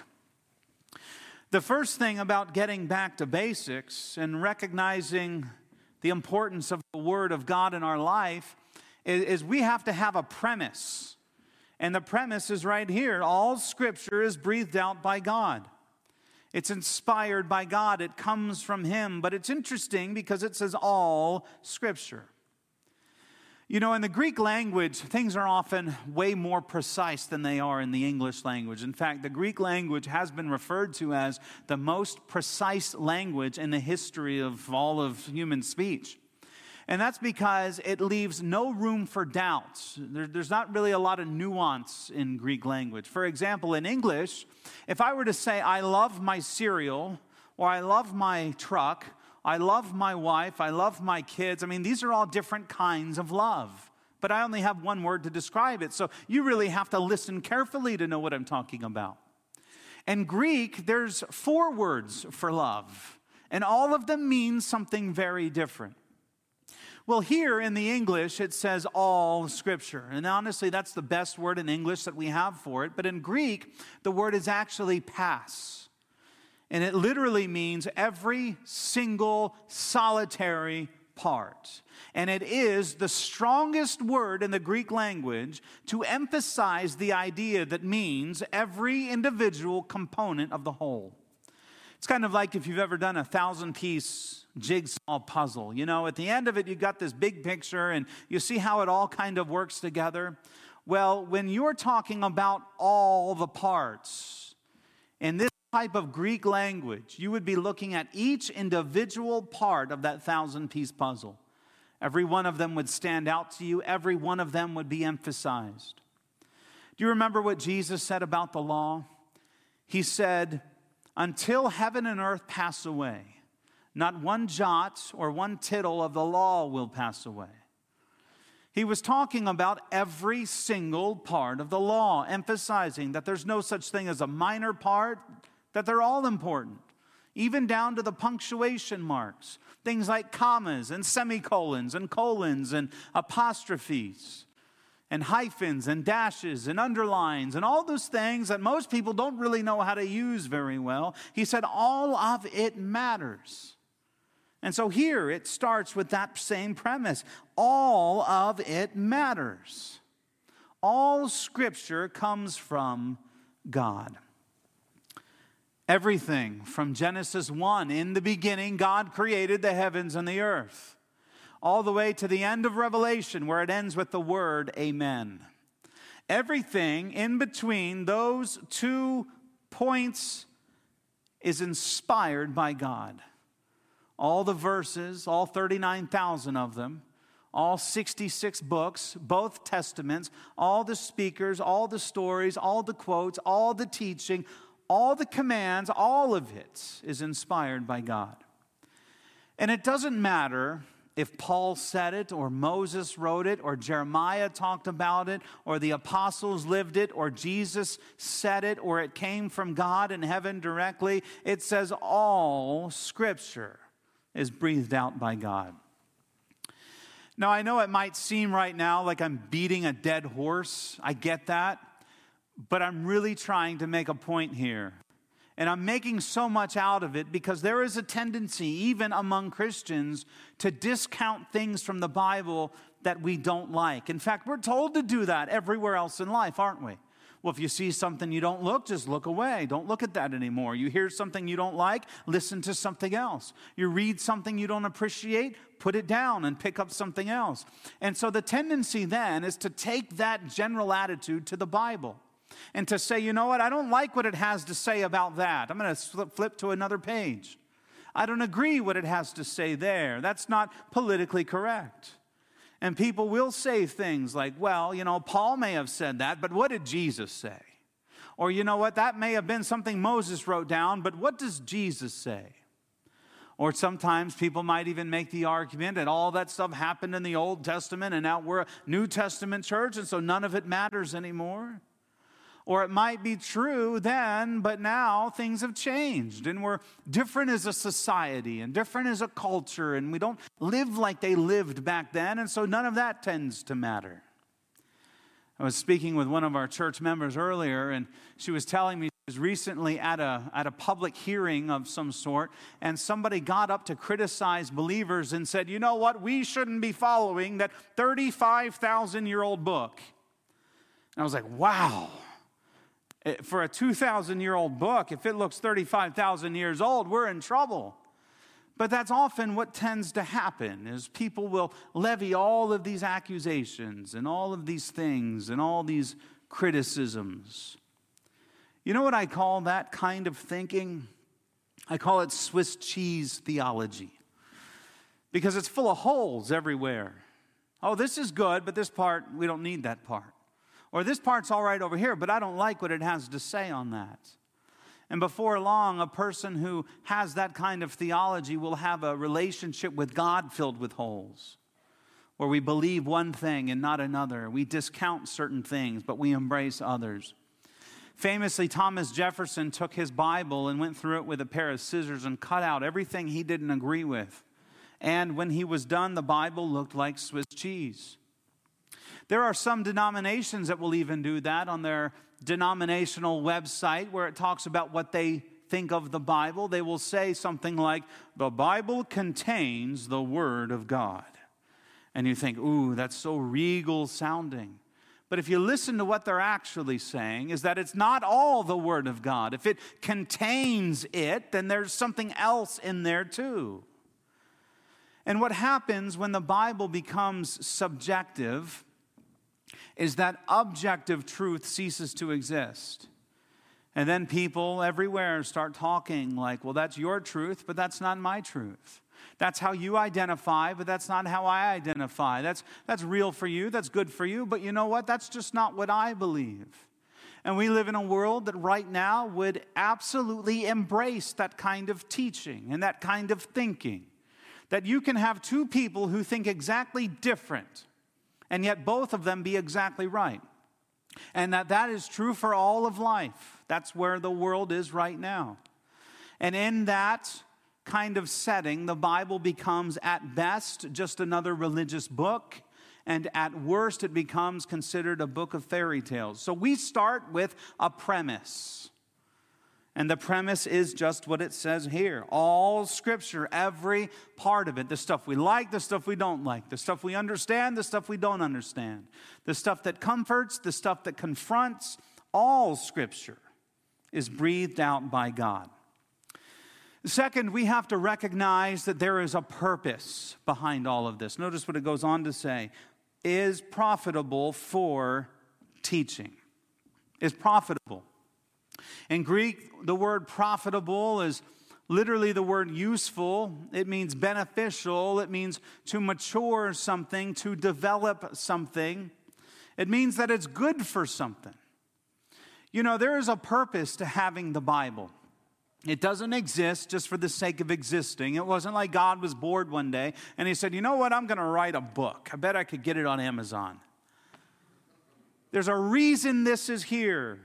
The first thing about getting back to basics and recognizing the importance of the Word of God in our life is, is we have to have a premise. And the premise is right here. All Scripture is breathed out by God. It's inspired by God. It comes from him. But it's interesting because it says all Scripture. You know, in the Greek language, things are often way more precise than they are in the English language. In fact, the Greek language has been referred to as the most precise language in the history of all of human speech. And that's because it leaves no room for doubts. There, there's not really a lot of nuance in Greek language. For example, in English, if I were to say, I love my cereal, or I love my truck, I love my wife, I love my kids. I mean, these are all different kinds of love. But I only have one word to describe it. So you really have to listen carefully to know what I'm talking about. In Greek, there's four words for love. And all of them mean something very different. Well, here in the English, it says all Scripture. And honestly, that's the best word in English that we have for it. But in Greek, the word is actually pas. And it literally means every single solitary part. And it is the strongest word in the Greek language to emphasize the idea that means every individual component of the whole. It's kind of like if you've ever done a thousand-piece jigsaw puzzle. You know, at the end of it, you've got this big picture, and you see how it all kind of works together. Well, when you're talking about all the parts, in this type of Greek language, you would be looking at each individual part of that thousand-piece puzzle. Every one of them would stand out to you. Every one of them would be emphasized. Do you remember what Jesus said about the law? He said, until heaven and earth pass away, not one jot or one tittle of the law will pass away. He was talking about every single part of the law, emphasizing that there's no such thing as a minor part, that they're all important, even down to the punctuation marks, things like commas and semicolons and colons and apostrophes and hyphens and dashes and underlines and all those things that most people don't really know how to use very well. He said all of it matters. And so here it starts with that same premise. All of it matters. All Scripture comes from God. Everything from Genesis one, in the beginning, God created the heavens and the earth, all the way to the end of Revelation, where it ends with the word amen. Everything in between those two points is inspired by God. All the verses, all thirty-nine thousand of them, all sixty-six books, both testaments, all the speakers, all the stories, all the quotes, all the teaching, all the commands, all of it is inspired by God. And it doesn't matter if Paul said it, or Moses wrote it, or Jeremiah talked about it, or the apostles lived it, or Jesus said it, or it came from God in heaven directly. It says all Scripture is breathed out by God. Now, I know it might seem right now like I'm beating a dead horse. I get that. But I'm really trying to make a point here. And I'm making so much out of it because there is a tendency, even among Christians, to discount things from the Bible that we don't like. In fact, we're told to do that everywhere else in life, aren't we? Well, if you see something you don't look, just look away. Don't look at that anymore. You hear something you don't like, listen to something else. You read something you don't appreciate, put it down and pick up something else. And so the tendency then is to take that general attitude to the Bible. And to say, you know what, I don't like what it has to say about that. I'm going to flip to another page. I don't agree what it has to say there. That's not politically correct. And people will say things like, well, you know, Paul may have said that, but what did Jesus say? Or, you know what, that may have been something Moses wrote down, but what does Jesus say? Or sometimes people might even make the argument that all that stuff happened in the Old Testament and now we're a New Testament church and so none of it matters anymore. Or it might be true then, but now things have changed and we're different as a society and different as a culture and we don't live like they lived back then, and so none of that tends to matter. I was speaking with one of our church members earlier, and she was telling me she was recently at a, at a public hearing of some sort, and somebody got up to criticize believers and said, you know what, we shouldn't be following that thirty-five thousand year old book. And I was like, wow. For a two thousand year old book, if it looks thirty-five thousand years old, we're in trouble. But that's often what tends to happen, is people will levy all of these accusations and all of these things and all these criticisms. You know what I call that kind of thinking? I call it Swiss cheese theology. Because it's full of holes everywhere. Oh, this is good, but this part, we don't need that part. Or this part's all right over here, but I don't like what it has to say on that. And before long, a person who has that kind of theology will have a relationship with God filled with holes, where we believe one thing and not another. We discount certain things, but we embrace others. Famously, Thomas Jefferson took his Bible and went through it with a pair of scissors and cut out everything he didn't agree with. And when he was done, the Bible looked like Swiss cheese. There are some denominations that will even do that on their denominational website where it talks about what they think of the Bible. They will say something like, the Bible contains the Word of God. And you think, ooh, that's so regal sounding. But if you listen to what they're actually saying, is that it's not all the Word of God. If it contains it, then there's something else in there too. And what happens when the Bible becomes subjective is that objective truth ceases to exist. And then people everywhere start talking like, well, that's your truth, but that's not my truth. That's how you identify, but that's not how I identify. That's, that's real for you, that's good for you, but you know what? That's just not what I believe. And we live in a world that right now would absolutely embrace that kind of teaching and that kind of thinking. That you can have two people who think exactly different, and yet both of them be exactly right. And that that is true for all of life. That's where the world is right now. And in that kind of setting, the Bible becomes at best just another religious book, and at worst it becomes considered a book of fairy tales. So we start with a premise. And the premise is just what it says here. All Scripture, every part of it, the stuff we like, the stuff we don't like, the stuff we understand, the stuff we don't understand, the stuff that comforts, the stuff that confronts, all Scripture is breathed out by God. Second, we have to recognize that there is a purpose behind all of this. Notice what it goes on to say, is profitable for teaching. Is profitable. In Greek, the word profitable is literally the word useful. It means beneficial. It means to mature something, to develop something. It means that it's good for something. You know, there is a purpose to having the Bible. It doesn't exist just for the sake of existing. It wasn't like God was bored one day and he said, you know what, I'm going to write a book. I bet I could get it on Amazon. There's a reason this is here.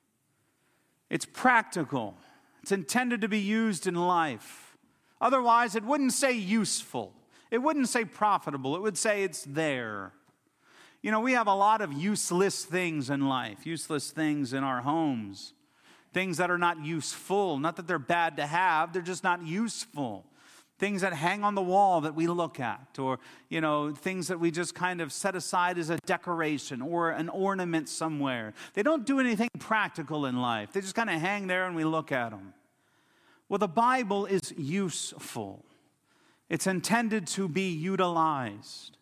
It's practical. It's intended to be used in life. Otherwise, it wouldn't say useful. It wouldn't say profitable. It would say it's there. You know, we have a lot of useless things in life, useless things in our homes, things that are not useful. Not that they're bad to have, they're just not useful. Things that hang on the wall that we look at, or, you know, things that we just kind of set aside as a decoration or an ornament somewhere. They don't do anything practical in life. They just kind of hang there and we look at them. Well, the Bible is useful. It's intended to be utilized.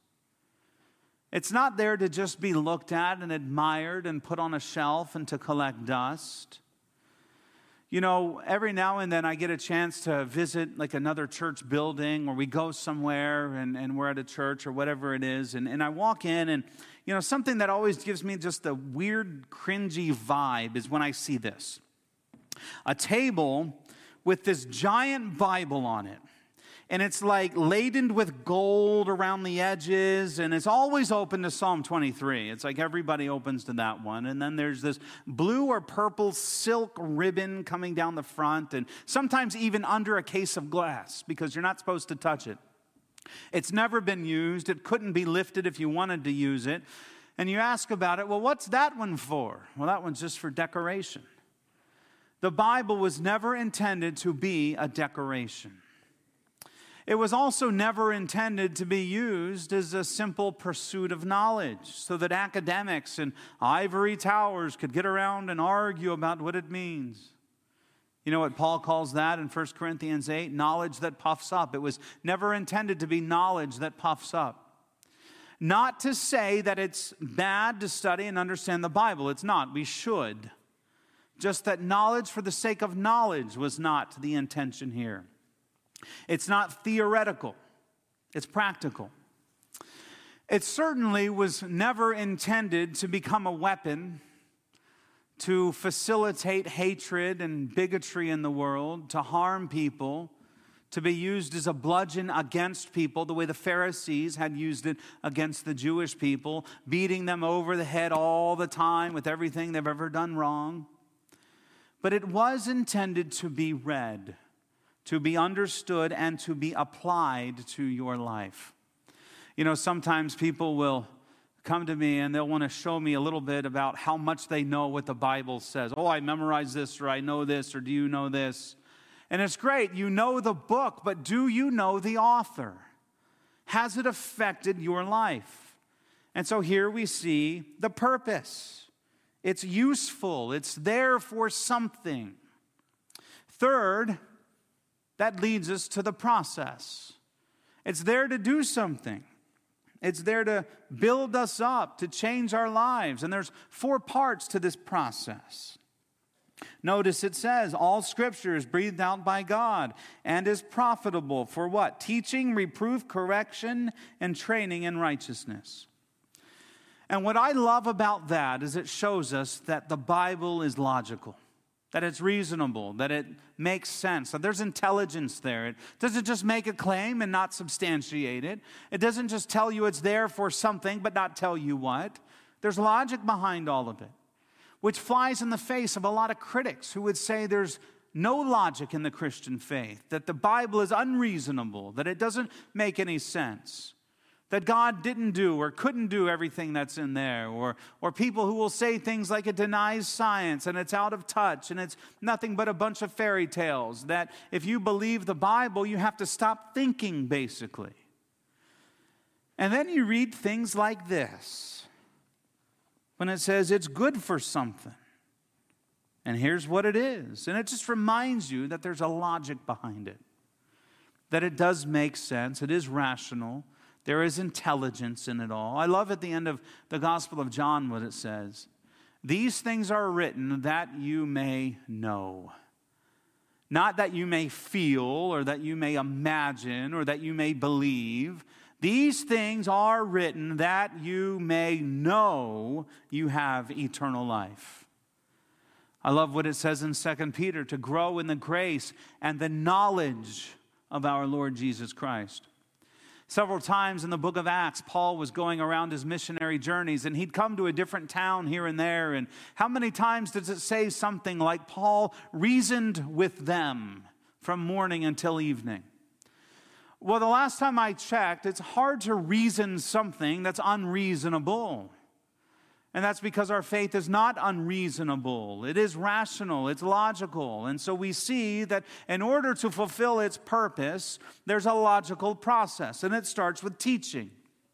It's not there to just be looked at and admired and put on a shelf and to collect dust. You know, every now and then I get a chance to visit like another church building, or we go somewhere and, and we're at a church or whatever it is. And, and I walk in and, you know, something that always gives me just a weird, cringy vibe is when I see this. A table with this giant Bible on it. And it's like laden with gold around the edges, and it's always open to Psalm twenty-three. It's like everybody opens to that one. And then there's this blue or purple silk ribbon coming down the front, and sometimes even under a case of glass, because you're not supposed to touch it. It's never been used. It couldn't be lifted if you wanted to use it. And you ask about it, well, what's that one for? Well, that one's just for decoration. The Bible was never intended to be a decoration. It was also never intended to be used as a simple pursuit of knowledge, so that academics in ivory towers could get around and argue about what it means. You know what Paul calls that in First Corinthians eight? Knowledge that puffs up. It was never intended to be knowledge that puffs up. Not to say that it's bad to study and understand the Bible. It's not. We should. Just that knowledge for the sake of knowledge was not the intention here. It's not theoretical. It's practical. It certainly was never intended to become a weapon to facilitate hatred and bigotry in the world, to harm people, to be used as a bludgeon against people, the way the Pharisees had used it against the Jewish people, beating them over the head all the time with everything they've ever done wrong. But it was intended to be read, to be understood, and to be applied to your life. You know, sometimes people will come to me and they'll want to show me a little bit about how much they know what the Bible says. Oh, I memorized this, or I know this, or do you know this? And it's great, you know the book, but do you know the author? Has it affected your life? And so here we see the purpose. It's useful. It's there for something. Third, that leads us to the process. It's there to do something. It's there to build us up, to change our lives. And there's four parts to this process. Notice it says, all Scripture is breathed out by God and is profitable for what? Teaching, reproof, correction, and training in righteousness. And what I love about that is it shows us that the Bible is logical, that it's reasonable, that it makes sense, that there's intelligence there. It doesn't just make a claim and not substantiate it. It doesn't just tell you it's there for something but not tell you what. There's logic behind all of it, which flies in the face of a lot of critics who would say there's no logic in the Christian faith, that the Bible is unreasonable, that it doesn't make any sense, that God didn't do or couldn't do everything that's in there, or, or people who will say things like it denies science and it's out of touch and it's nothing but a bunch of fairy tales, that if you believe the Bible, you have to stop thinking, basically. And then you read things like this, when it says it's good for something. And here's what it is. And it just reminds you that there's a logic behind it, that it does make sense, it is rational, there is intelligence in it all. I love at the end of the Gospel of John what it says. These things are written that you may know. Not that you may feel or that you may imagine or that you may believe. These things are written that you may know you have eternal life. I love what it says in Second Peter, to grow in the grace and the knowledge of our Lord Jesus Christ. Several times in the book of Acts, Paul was going around his missionary journeys, and he'd come to a different town here and there. And how many times does it say something like, Paul reasoned with them from morning until evening? Well, the last time I checked, it's hard to reason something that's unreasonable. And that's because our faith is not unreasonable. It is rational. It's logical. And so we see that in order to fulfill its purpose, there's a logical process. And it starts with teaching.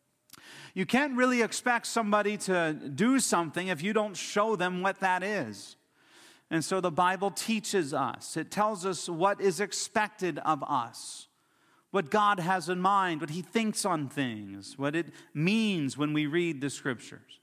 You can't really expect somebody to do something if you don't show them what that is. And so the Bible teaches us. It tells us what is expected of us, what God has in mind, what He thinks on things, what it means when we read the Scriptures.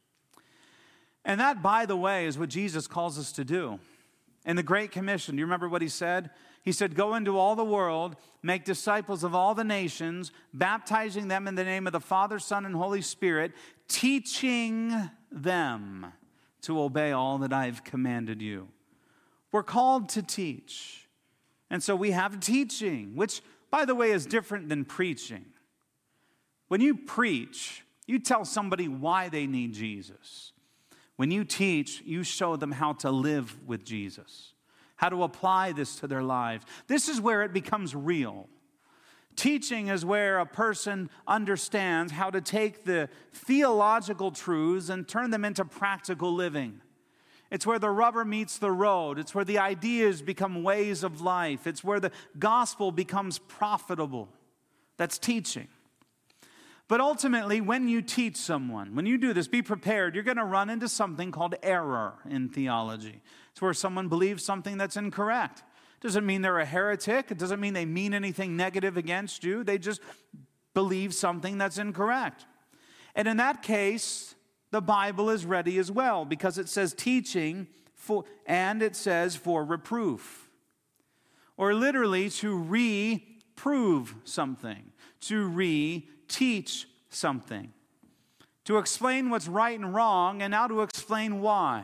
And that, by the way, is what Jesus calls us to do. In the Great Commission, do you remember what He said? He said, go into all the world, make disciples of all the nations, baptizing them in the name of the Father, Son, and Holy Spirit, teaching them to obey all that I've commanded you. We're called to teach. And so we have teaching, which, by the way, is different than preaching. When you preach, you tell somebody why they need Jesus. When you teach, you show them how to live with Jesus, how to apply this to their lives. This is where it becomes real. Teaching is where a person understands how to take the theological truths and turn them into practical living. It's where the rubber meets the road. It's where the ideas become ways of life. It's where the gospel becomes profitable. That's teaching. But ultimately, when you teach someone, when you do this, be prepared, you're going to run into something called error in theology. It's where someone believes something that's incorrect. It doesn't mean they're a heretic. It doesn't mean they mean anything negative against you. They just believe something that's incorrect. And in that case, the Bible is ready as well, because it says teaching for, and it says for reproof. Or literally to reprove something, to re teach something, to explain what's right and wrong, and now to explain why.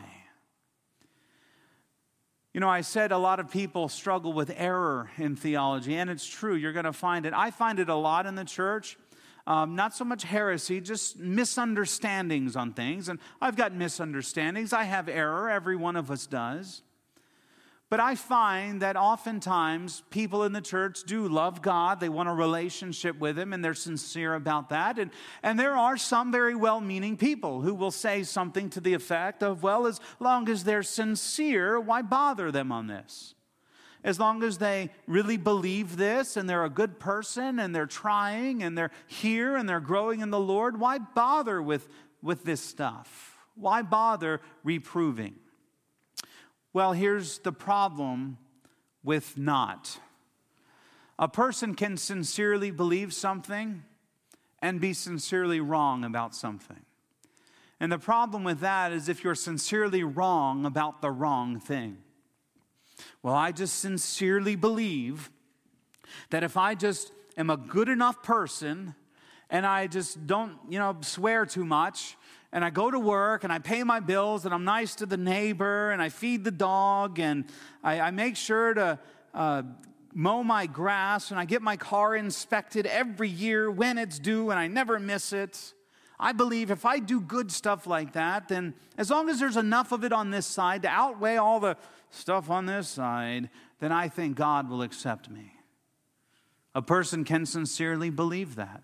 You know, I said a lot of people struggle with error in theology, and it's true. You're going to find it. I find it a lot in the church. Um, not so much heresy, just misunderstandings on things. And I've got misunderstandings. I have error. Every one of us does. But I find that oftentimes people in the church do love God. They want a relationship with Him, and they're sincere about that. And, and there are some very well-meaning people who will say something to the effect of, well, as long as they're sincere, why bother them on this? As long as they really believe this, and they're a good person, and they're trying, and they're here, and they're growing in the Lord, why bother with with this stuff? Why bother reproving? Well, here's the problem with not. A person can sincerely believe something and be sincerely wrong about something. And the problem with that is if you're sincerely wrong about the wrong thing. Well, I just sincerely believe that if I just am a good enough person and I just don't, you know, swear too much, and I go to work and I pay my bills and I'm nice to the neighbor and I feed the dog and I, I make sure to uh, mow my grass and I get my car inspected every year when it's due and I never miss it. I believe if I do good stuff like that, then as long as there's enough of it on this side to outweigh all the stuff on this side, then I think God will accept me. A person can sincerely believe that.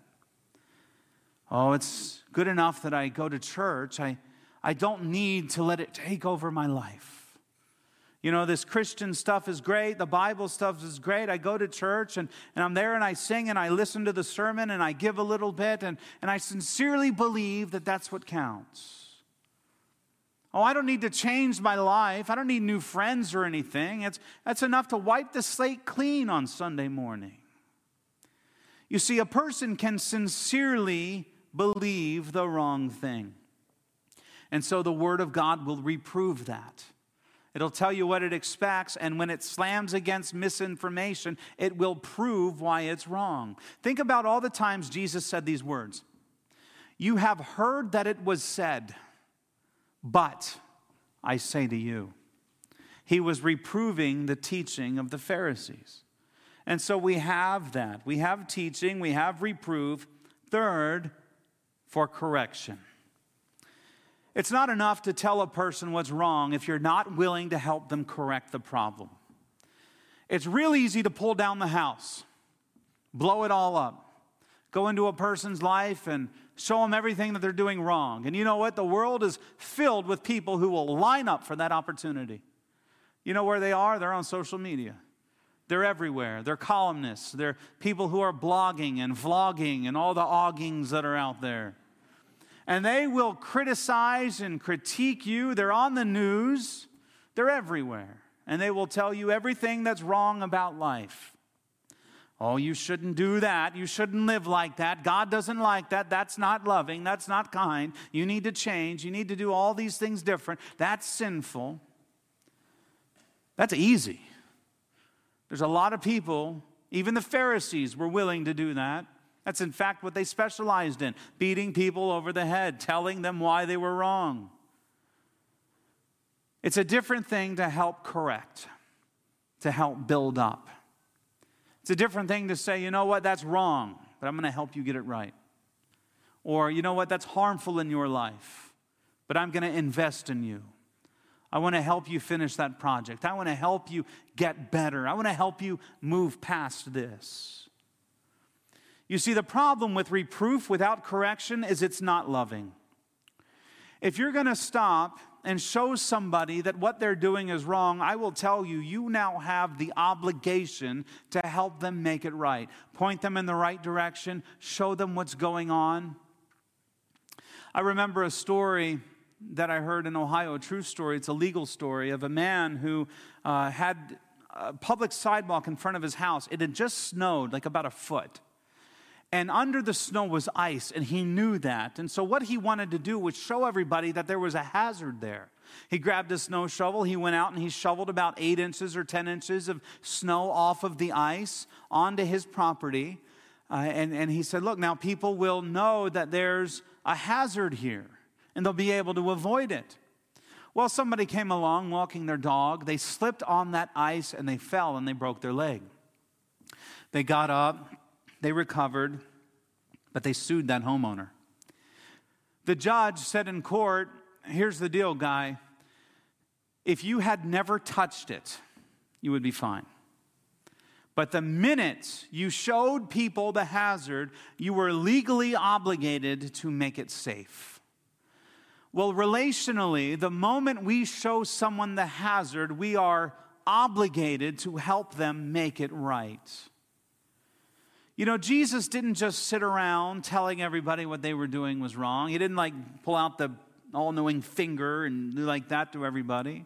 Oh, it's good enough that I go to church. I, I don't need to let it take over my life. You know, this Christian stuff is great. The Bible stuff is great. I go to church and, and I'm there and I sing and I listen to the sermon and I give a little bit and, and I sincerely believe that that's what counts. Oh, I don't need to change my life. I don't need new friends or anything. It's, that's enough to wipe the slate clean on Sunday morning. You see, a person can sincerely believe the wrong thing. And so the Word of God will reprove that. It'll tell you what it expects, and when it slams against misinformation, it will prove why it's wrong. Think about all the times Jesus said these words. You have heard that it was said, but I say to you. He was reproving the teaching of the Pharisees. And so we have that. We have teaching, we have reproof. Third, for correction. It's not enough to tell a person what's wrong if you're not willing to help them correct the problem. It's real easy to pull down the house, blow it all up, go into a person's life and show them everything that they're doing wrong. And you know what? The world is filled with people who will line up for that opportunity. You know where they are? They're on social media. They're everywhere. They're columnists. They're people who are blogging and vlogging and all the oggings that are out there. And they will criticize and critique you. They're on the news. They're everywhere. And they will tell you everything that's wrong about life. Oh, you shouldn't do that. You shouldn't live like that. God doesn't like that. That's not loving. That's not kind. You need to change. You need to do all these things different. That's sinful. That's easy. There's a lot of people, even the Pharisees were willing to do that. That's in fact what they specialized in, beating people over the head, telling them why they were wrong. It's a different thing to help correct, to help build up. It's a different thing to say, you know what, that's wrong, but I'm going to help you get it right. Or, you know what, that's harmful in your life, but I'm going to invest in you. I want to help you finish that project. I want to help you get better. I want to help you move past this. You see, the problem with reproof without correction is it's not loving. If you're going to stop and show somebody that what they're doing is wrong, I will tell you, you now have the obligation to help them make it right. Point them in the right direction. Show them what's going on. I remember a story that I heard in Ohio, a true story. It's a legal story of a man who uh, had a public sidewalk in front of his house. It had just snowed, like about a foot. And under the snow was ice, and he knew that. And so what he wanted to do was show everybody that there was a hazard there. He grabbed a snow shovel, he went out and he shoveled about eight inches or ten inches of snow off of the ice onto his property. Uh, and, and he said, look, now people will know that there's a hazard here, and they'll be able to avoid it. Well, somebody came along walking their dog. They slipped on that ice, and they fell, and they broke their leg. They got up. They recovered, but they sued that homeowner. The judge said in court, here's the deal, guy. If you had never touched it, you would be fine. But the minute you showed people the hazard, you were legally obligated to make it safe. Well, relationally, the moment we show someone the hazard, we are obligated to help them make it right. You know, Jesus didn't just sit around telling everybody what they were doing was wrong. He didn't like pull out the all-knowing finger and do like that to everybody.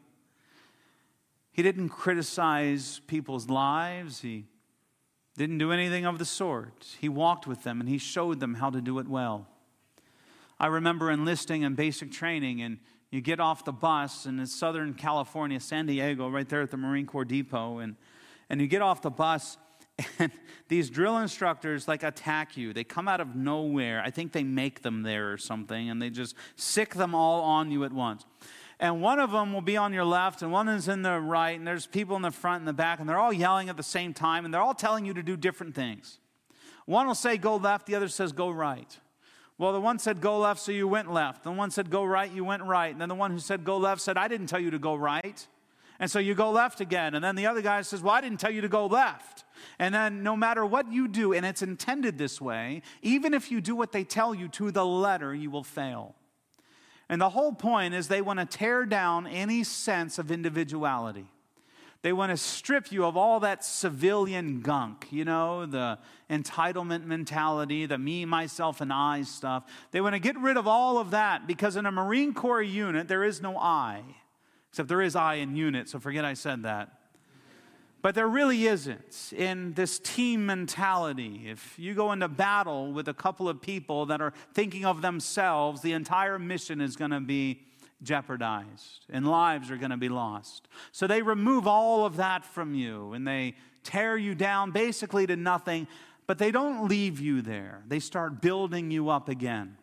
He didn't criticize people's lives. He didn't do anything of the sort. He walked with them and he showed them how to do it well. I remember enlisting in basic training, and you get off the bus in Southern California, San Diego, right there at the Marine Corps Depot, and, and you get off the bus, and these drill instructors like attack you. They come out of nowhere. I think they make them there or something, and they just sick them all on you at once. And one of them will be on your left, and one is in the right, and there's people in the front and the back, and they're all yelling at the same time, and they're all telling you to do different things. One will say go left, the other says go right. Well, the one said go left, so you went left. The one said go right, you went right. And then the one who said go left said, I didn't tell you to go right. And so you go left again. And then the other guy says, well, I didn't tell you to go left. And then no matter what you do, and it's intended this way, even if you do what they tell you to the letter, you will fail. And the whole point is they want to tear down any sense of individuality. They want to strip you of all that civilian gunk, you know, the entitlement mentality, the me, myself, and I stuff. They want to get rid of all of that, because in a Marine Corps unit, there is no I, except there is I in unit, so forget I said that. But there really isn't in this team mentality. If you go into battle with a couple of people that are thinking of themselves, the entire mission is going to be jeopardized and lives are going to be lost. So they remove all of that from you and they tear you down basically to nothing, but they don't leave you there. They start building you up again.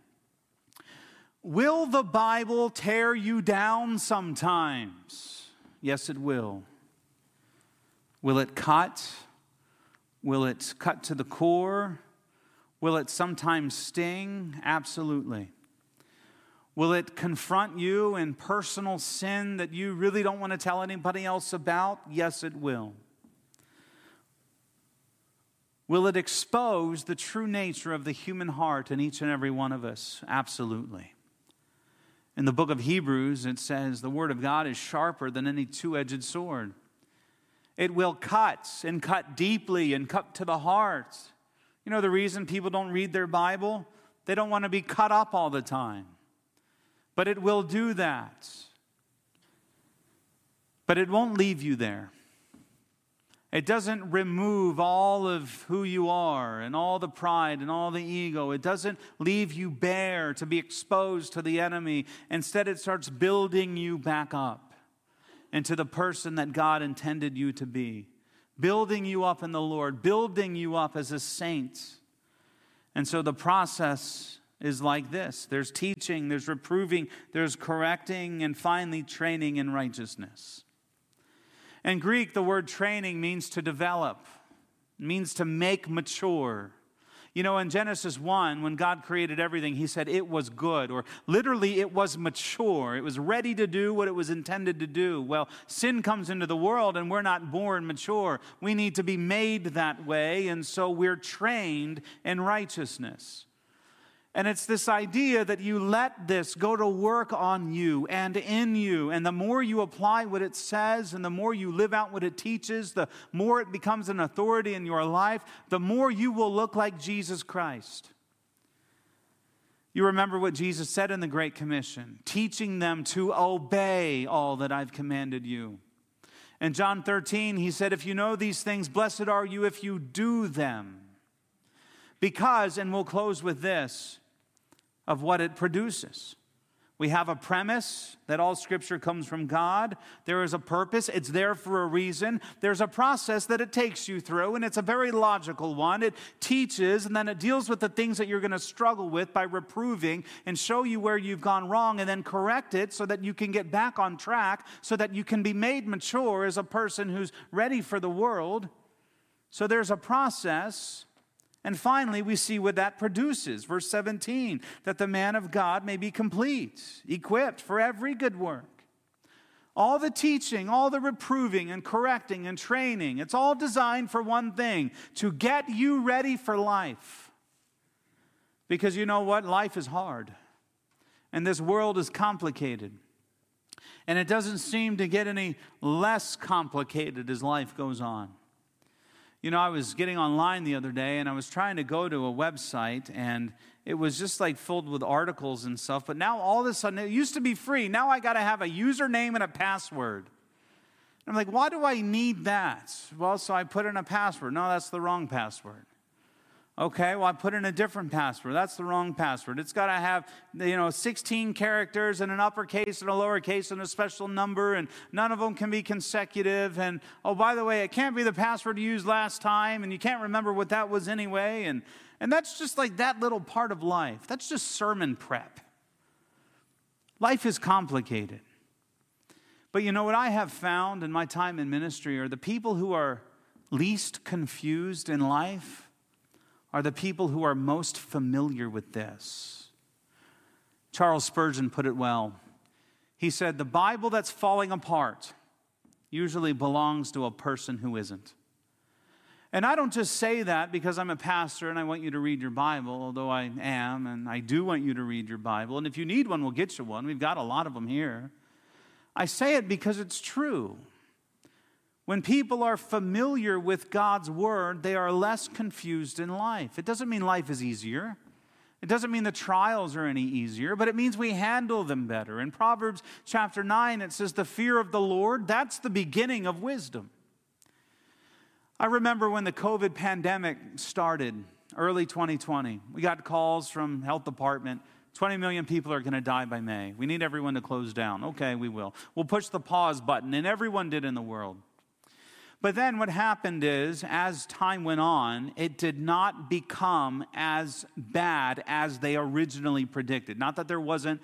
Will the Bible tear you down sometimes? Yes, it will. Will it cut? Will it cut to the core? Will it sometimes sting? Absolutely. Will it confront you in personal sin that you really don't want to tell anybody else about? Yes, it will. Will it expose the true nature of the human heart in each and every one of us? Absolutely. In the book of Hebrews, it says the word of God is sharper than any two-edged sword. It will cut and cut deeply and cut to the heart. You know the reason people don't read their Bible? They don't want to be cut up all the time. But it will do that. But it won't leave you there. It doesn't remove all of who you are and all the pride and all the ego. It doesn't leave you bare to be exposed to the enemy. Instead, it starts building you back up into the person that God intended you to be. Building you up in the Lord. Building you up as a saint. And so the process is like this. There's teaching, there's reproving, there's correcting, and finally training in righteousness. In Greek, the word training means to develop. It means to make mature. You know, in Genesis one, when God created everything, he said it was good, or literally it was mature. It was ready to do what it was intended to do. Well, sin comes into the world and we're not born mature. We need to be made that way, and so we're trained in righteousness. And it's this idea that you let this go to work on you and in you. And the more you apply what it says and the more you live out what it teaches, the more it becomes an authority in your life, the more you will look like Jesus Christ. You remember what Jesus said in the Great Commission, teaching them to obey all that I've commanded you. In John thirteen, he said, if you know these things, blessed are you if you do them. Because, and we'll close with this, of what it produces. We have a premise that all Scripture comes from God. There is a purpose. It's there for a reason. There's a process that it takes you through, and it's a very logical one. It teaches, and then it deals with the things that you're going to struggle with by reproving and show you where you've gone wrong, and then correct it so that you can get back on track, so that you can be made mature as a person who's ready for the world. So there's a process. And finally, we see what that produces. Verse seventeen, that the man of God may be complete, equipped for every good work. All the teaching, all the reproving and correcting and training, it's all designed for one thing, to get you ready for life. Because you know what? Life is hard. And this world is complicated. And it doesn't seem to get any less complicated as life goes on. You know, I was getting online the other day, and I was trying to go to a website, and it was just like filled with articles and stuff. But now all of a sudden, it used to be free. Now I got to have a username and a password. And I'm like, why do I need that? Well, so I put in a password. No, that's the wrong password. Okay, well, I put in a different password. That's the wrong password. It's got to have, you know, sixteen characters and an uppercase and a lowercase and a special number, and none of them can be consecutive. And, oh, by the way, it can't be the password you used last time, and you can't remember what that was anyway. And, and that's just like that little part of life. That's just sermon prep. Life is complicated. But you know what I have found in my time in ministry are the people who are least confused in life are the people who are most familiar with this. Charles Spurgeon put it well. He said, the Bible that's falling apart usually belongs to a person who isn't. And I don't just say that because I'm a pastor and I want you to read your Bible, although I am, and I do want you to read your Bible. And if you need one, we'll get you one. We've got a lot of them here. I say it because it's true. When people are familiar with God's word, they are less confused in life. It doesn't mean life is easier. It doesn't mean the trials are any easier, but it means we handle them better. In Proverbs chapter nine, it says, the fear of the Lord, that's the beginning of wisdom. I remember when the COVID pandemic started, early twenty twenty, we got calls from health department, twenty million people are going to die by May. We need everyone to close down. Okay, we will. We'll push the pause button, and everyone did in the world. But then what happened is, as time went on, it did not become as bad as they originally predicted. Not that there wasn't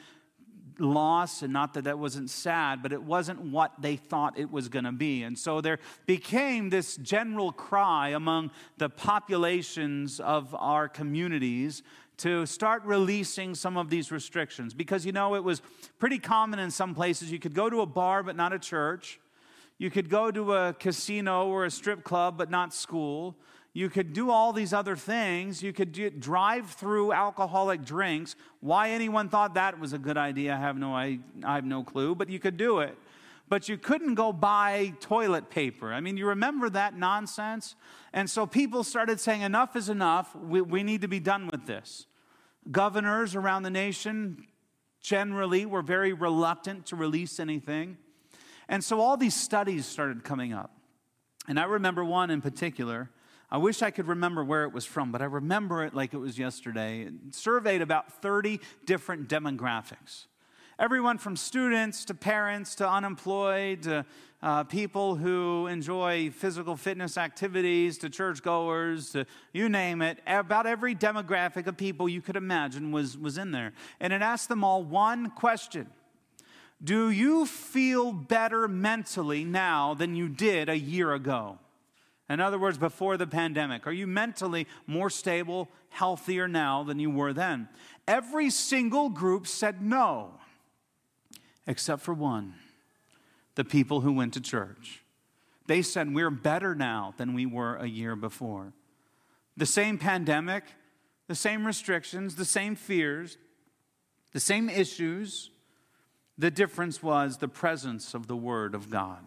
loss and not that that wasn't sad, but it wasn't what they thought it was going to be. And so there became this general cry among the populations of our communities to start releasing some of these restrictions. Because, you know, it was pretty common in some places. You could go to a bar, but not a church. You could go to a casino or a strip club, but not school. You could do all these other things. You could do, drive through alcoholic drinks. Why anyone thought that was a good idea, I have no, I, I have no clue, but you could do it. But you couldn't go buy toilet paper. I mean, you remember that nonsense? And so people started saying, enough is enough. We, we need to be done with this. Governors around the nation generally were very reluctant to release anything. And so all these studies started coming up. And I remember one in particular. I wish I could remember where it was from, but I remember it like it was yesterday. It surveyed about thirty different demographics. Everyone from students to parents to unemployed to uh, people who enjoy physical fitness activities to churchgoers to you name it. About every demographic of people you could imagine was, was in there. And it asked them all one question. Do you feel better mentally now than you did a year ago? In other words, before the pandemic. Are you mentally more stable, healthier now than you were then? Every single group said no, except for one, the people who went to church. They said, we're better now than we were a year before. The same pandemic, the same restrictions, the same fears, the same issues. The difference was the presence of the Word of God.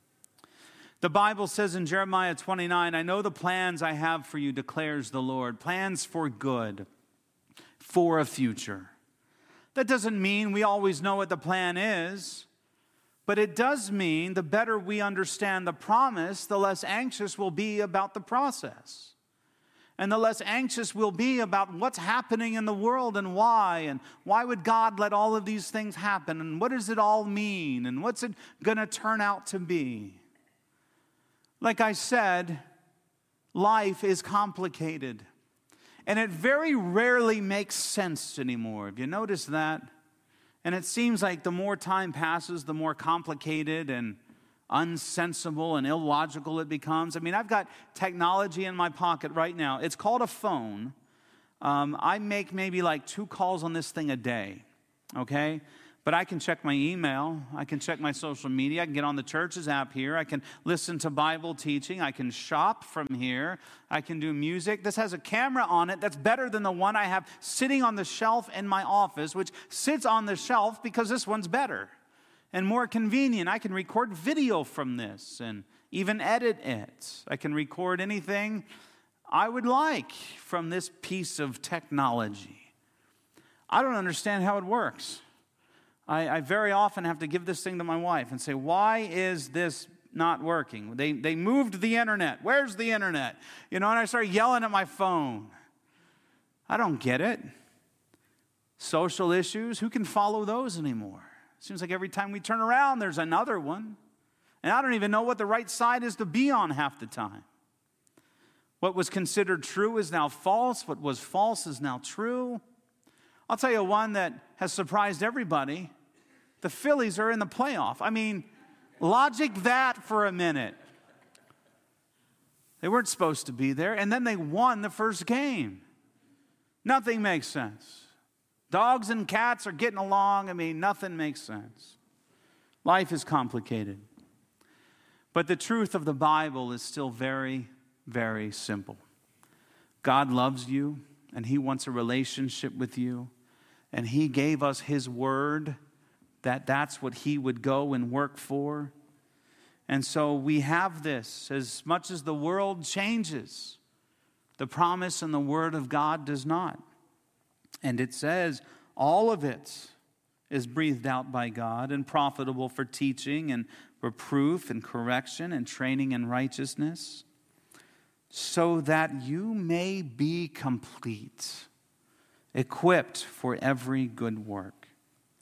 The Bible says in Jeremiah twenty-nine, I know the plans I have for you, declares the Lord, plans for good, for a future. That doesn't mean we always know what the plan is, but it does mean the better we understand the promise, the less anxious we'll be about the process. And the less anxious we'll be about what's happening in the world and why, and why would God let all of these things happen, and what does it all mean, and what's it going to turn out to be? Like I said, life is complicated, and it very rarely makes sense anymore. Have you noticed that? And it seems like the more time passes, the more complicated and unsensible and illogical it becomes. I mean, I've got technology in my pocket right now. It's called a phone. Um, I make maybe like two calls on this thing a day, okay? But I can check my email. I can check my social media. I can get on the church's app here. I can listen to Bible teaching. I can shop from here. I can do music. This has a camera on it that's better than the one I have sitting on the shelf in my office, which sits on the shelf because this one's better and more convenient. I can record video from this and even edit it. I can record anything I would like from this piece of technology. I don't understand how it works. I, I very often have to give this thing to my wife and say, why is this not working? They, they moved the internet. Where's the internet? You know, and I start yelling at my phone. I don't get it. Social issues, who can follow those anymore? Seems like every time we turn around, there's another one. And I don't even know what the right side is to be on half the time. What was considered true is now false. What was false is now true. I'll tell you one that has surprised everybody. The Phillies are in the playoff. I mean, logic that for a minute. They weren't supposed to be there, and then they won the first game. Nothing makes sense. Dogs and cats are getting along. I mean, nothing makes sense. Life is complicated. But the truth of the Bible is still very, very simple. God loves you, and He wants a relationship with you. And He gave us His word that that's what He would go and work for. And so we have this. As much as the world changes, the promise and the word of God does not. And it says all of it is breathed out by God and profitable for teaching and reproof and correction and training in righteousness, so that you may be complete, equipped for every good work.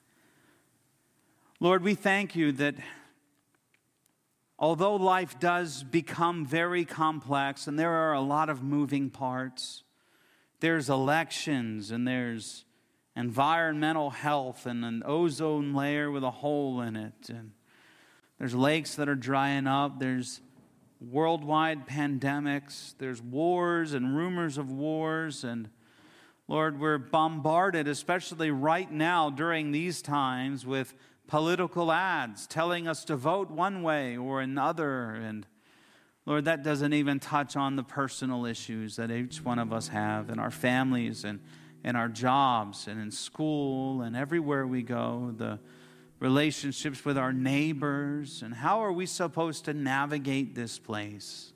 Lord, we thank you that although life does become very complex and there are a lot of moving parts, there's elections and there's environmental health and an ozone layer with a hole in it, and there's lakes that are drying up, there's worldwide pandemics, there's wars and rumors of wars, and Lord, we're bombarded, especially right now during these times, with political ads telling us to vote one way or another. And Lord, that doesn't even touch on the personal issues that each one of us have in our families and in our jobs and in school and everywhere we go, the relationships with our neighbors, and how are we supposed to navigate this place?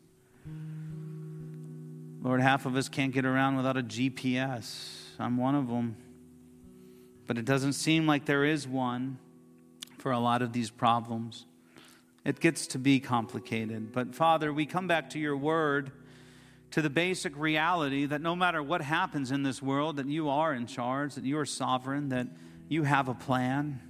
Lord, half of us can't get around without a G P S. I'm one of them. But it doesn't seem like there is one for a lot of these problems. It gets to be complicated. But Father, we come back to your word, to the basic reality that no matter what happens in this world, that you are in charge, that you are sovereign, that you have a plan,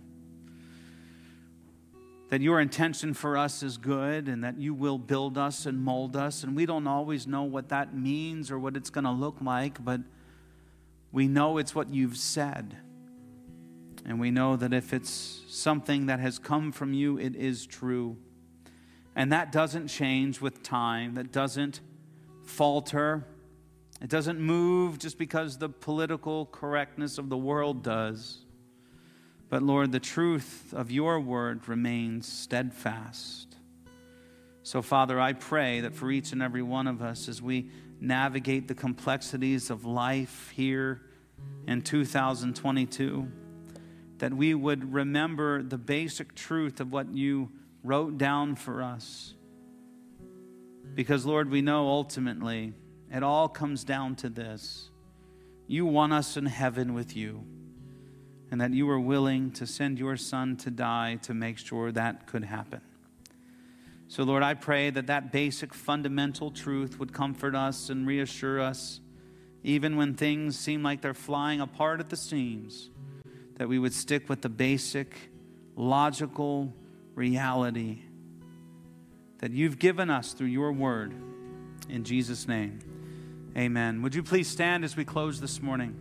that your intention for us is good, and that you will build us and mold us. And we don't always know what that means or what it's going to look like, but we know it's what you've said. And we know that if it's something that has come from you, it is true. And that doesn't change with time. That doesn't falter. It doesn't move just because the political correctness of the world does. But Lord, the truth of your word remains steadfast. So Father, I pray that for each and every one of us, as we navigate the complexities of life here in two thousand twenty-two, that we would remember the basic truth of what you wrote down for us. Because Lord, we know ultimately it all comes down to this. You want us in heaven with you, and that you were willing to send your Son to die to make sure that could happen. So Lord, I pray that that basic fundamental truth would comfort us and reassure us, even when things seem like they're flying apart at the seams, that we would stick with the basic, logical reality that you've given us through your word. In Jesus' name, amen. Would you please stand as we close this morning?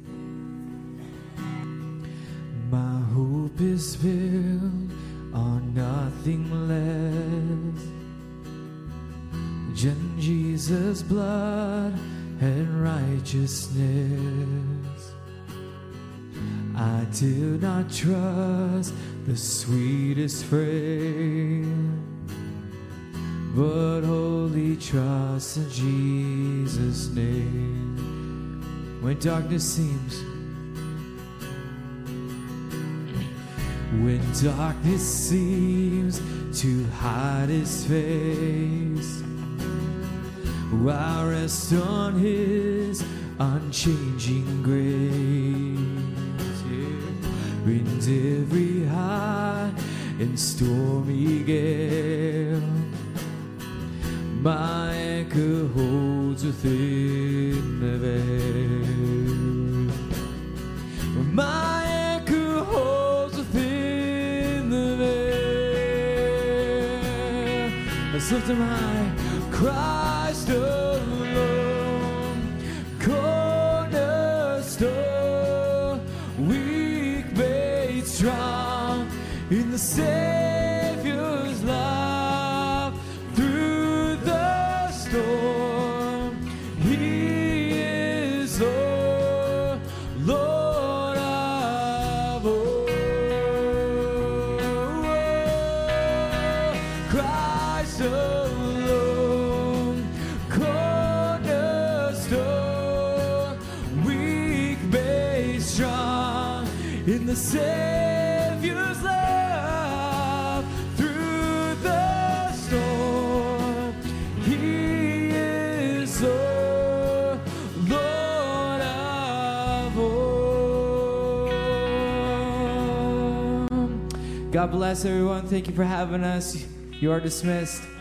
My hope is built on nothing less than Jesus' blood and righteousness. I do not trust the sweetest frame, but wholly trust in Jesus' name. When darkness seems When darkness seems to hide his face, I rest on his unchanging grace. In every high and stormy gale, my anchor holds within the veil. My anchor holds within the veil. I lift him high, Christ alone, cornerstone, weak made strong in the Savior's love. Through the storm, He is Lord, Lord of all. Christ alone, cornerstone, weak made strong in the Savior's love. Through the storm, He is Lord, Lord of all. God bless everyone. Thank you for having us. You are dismissed.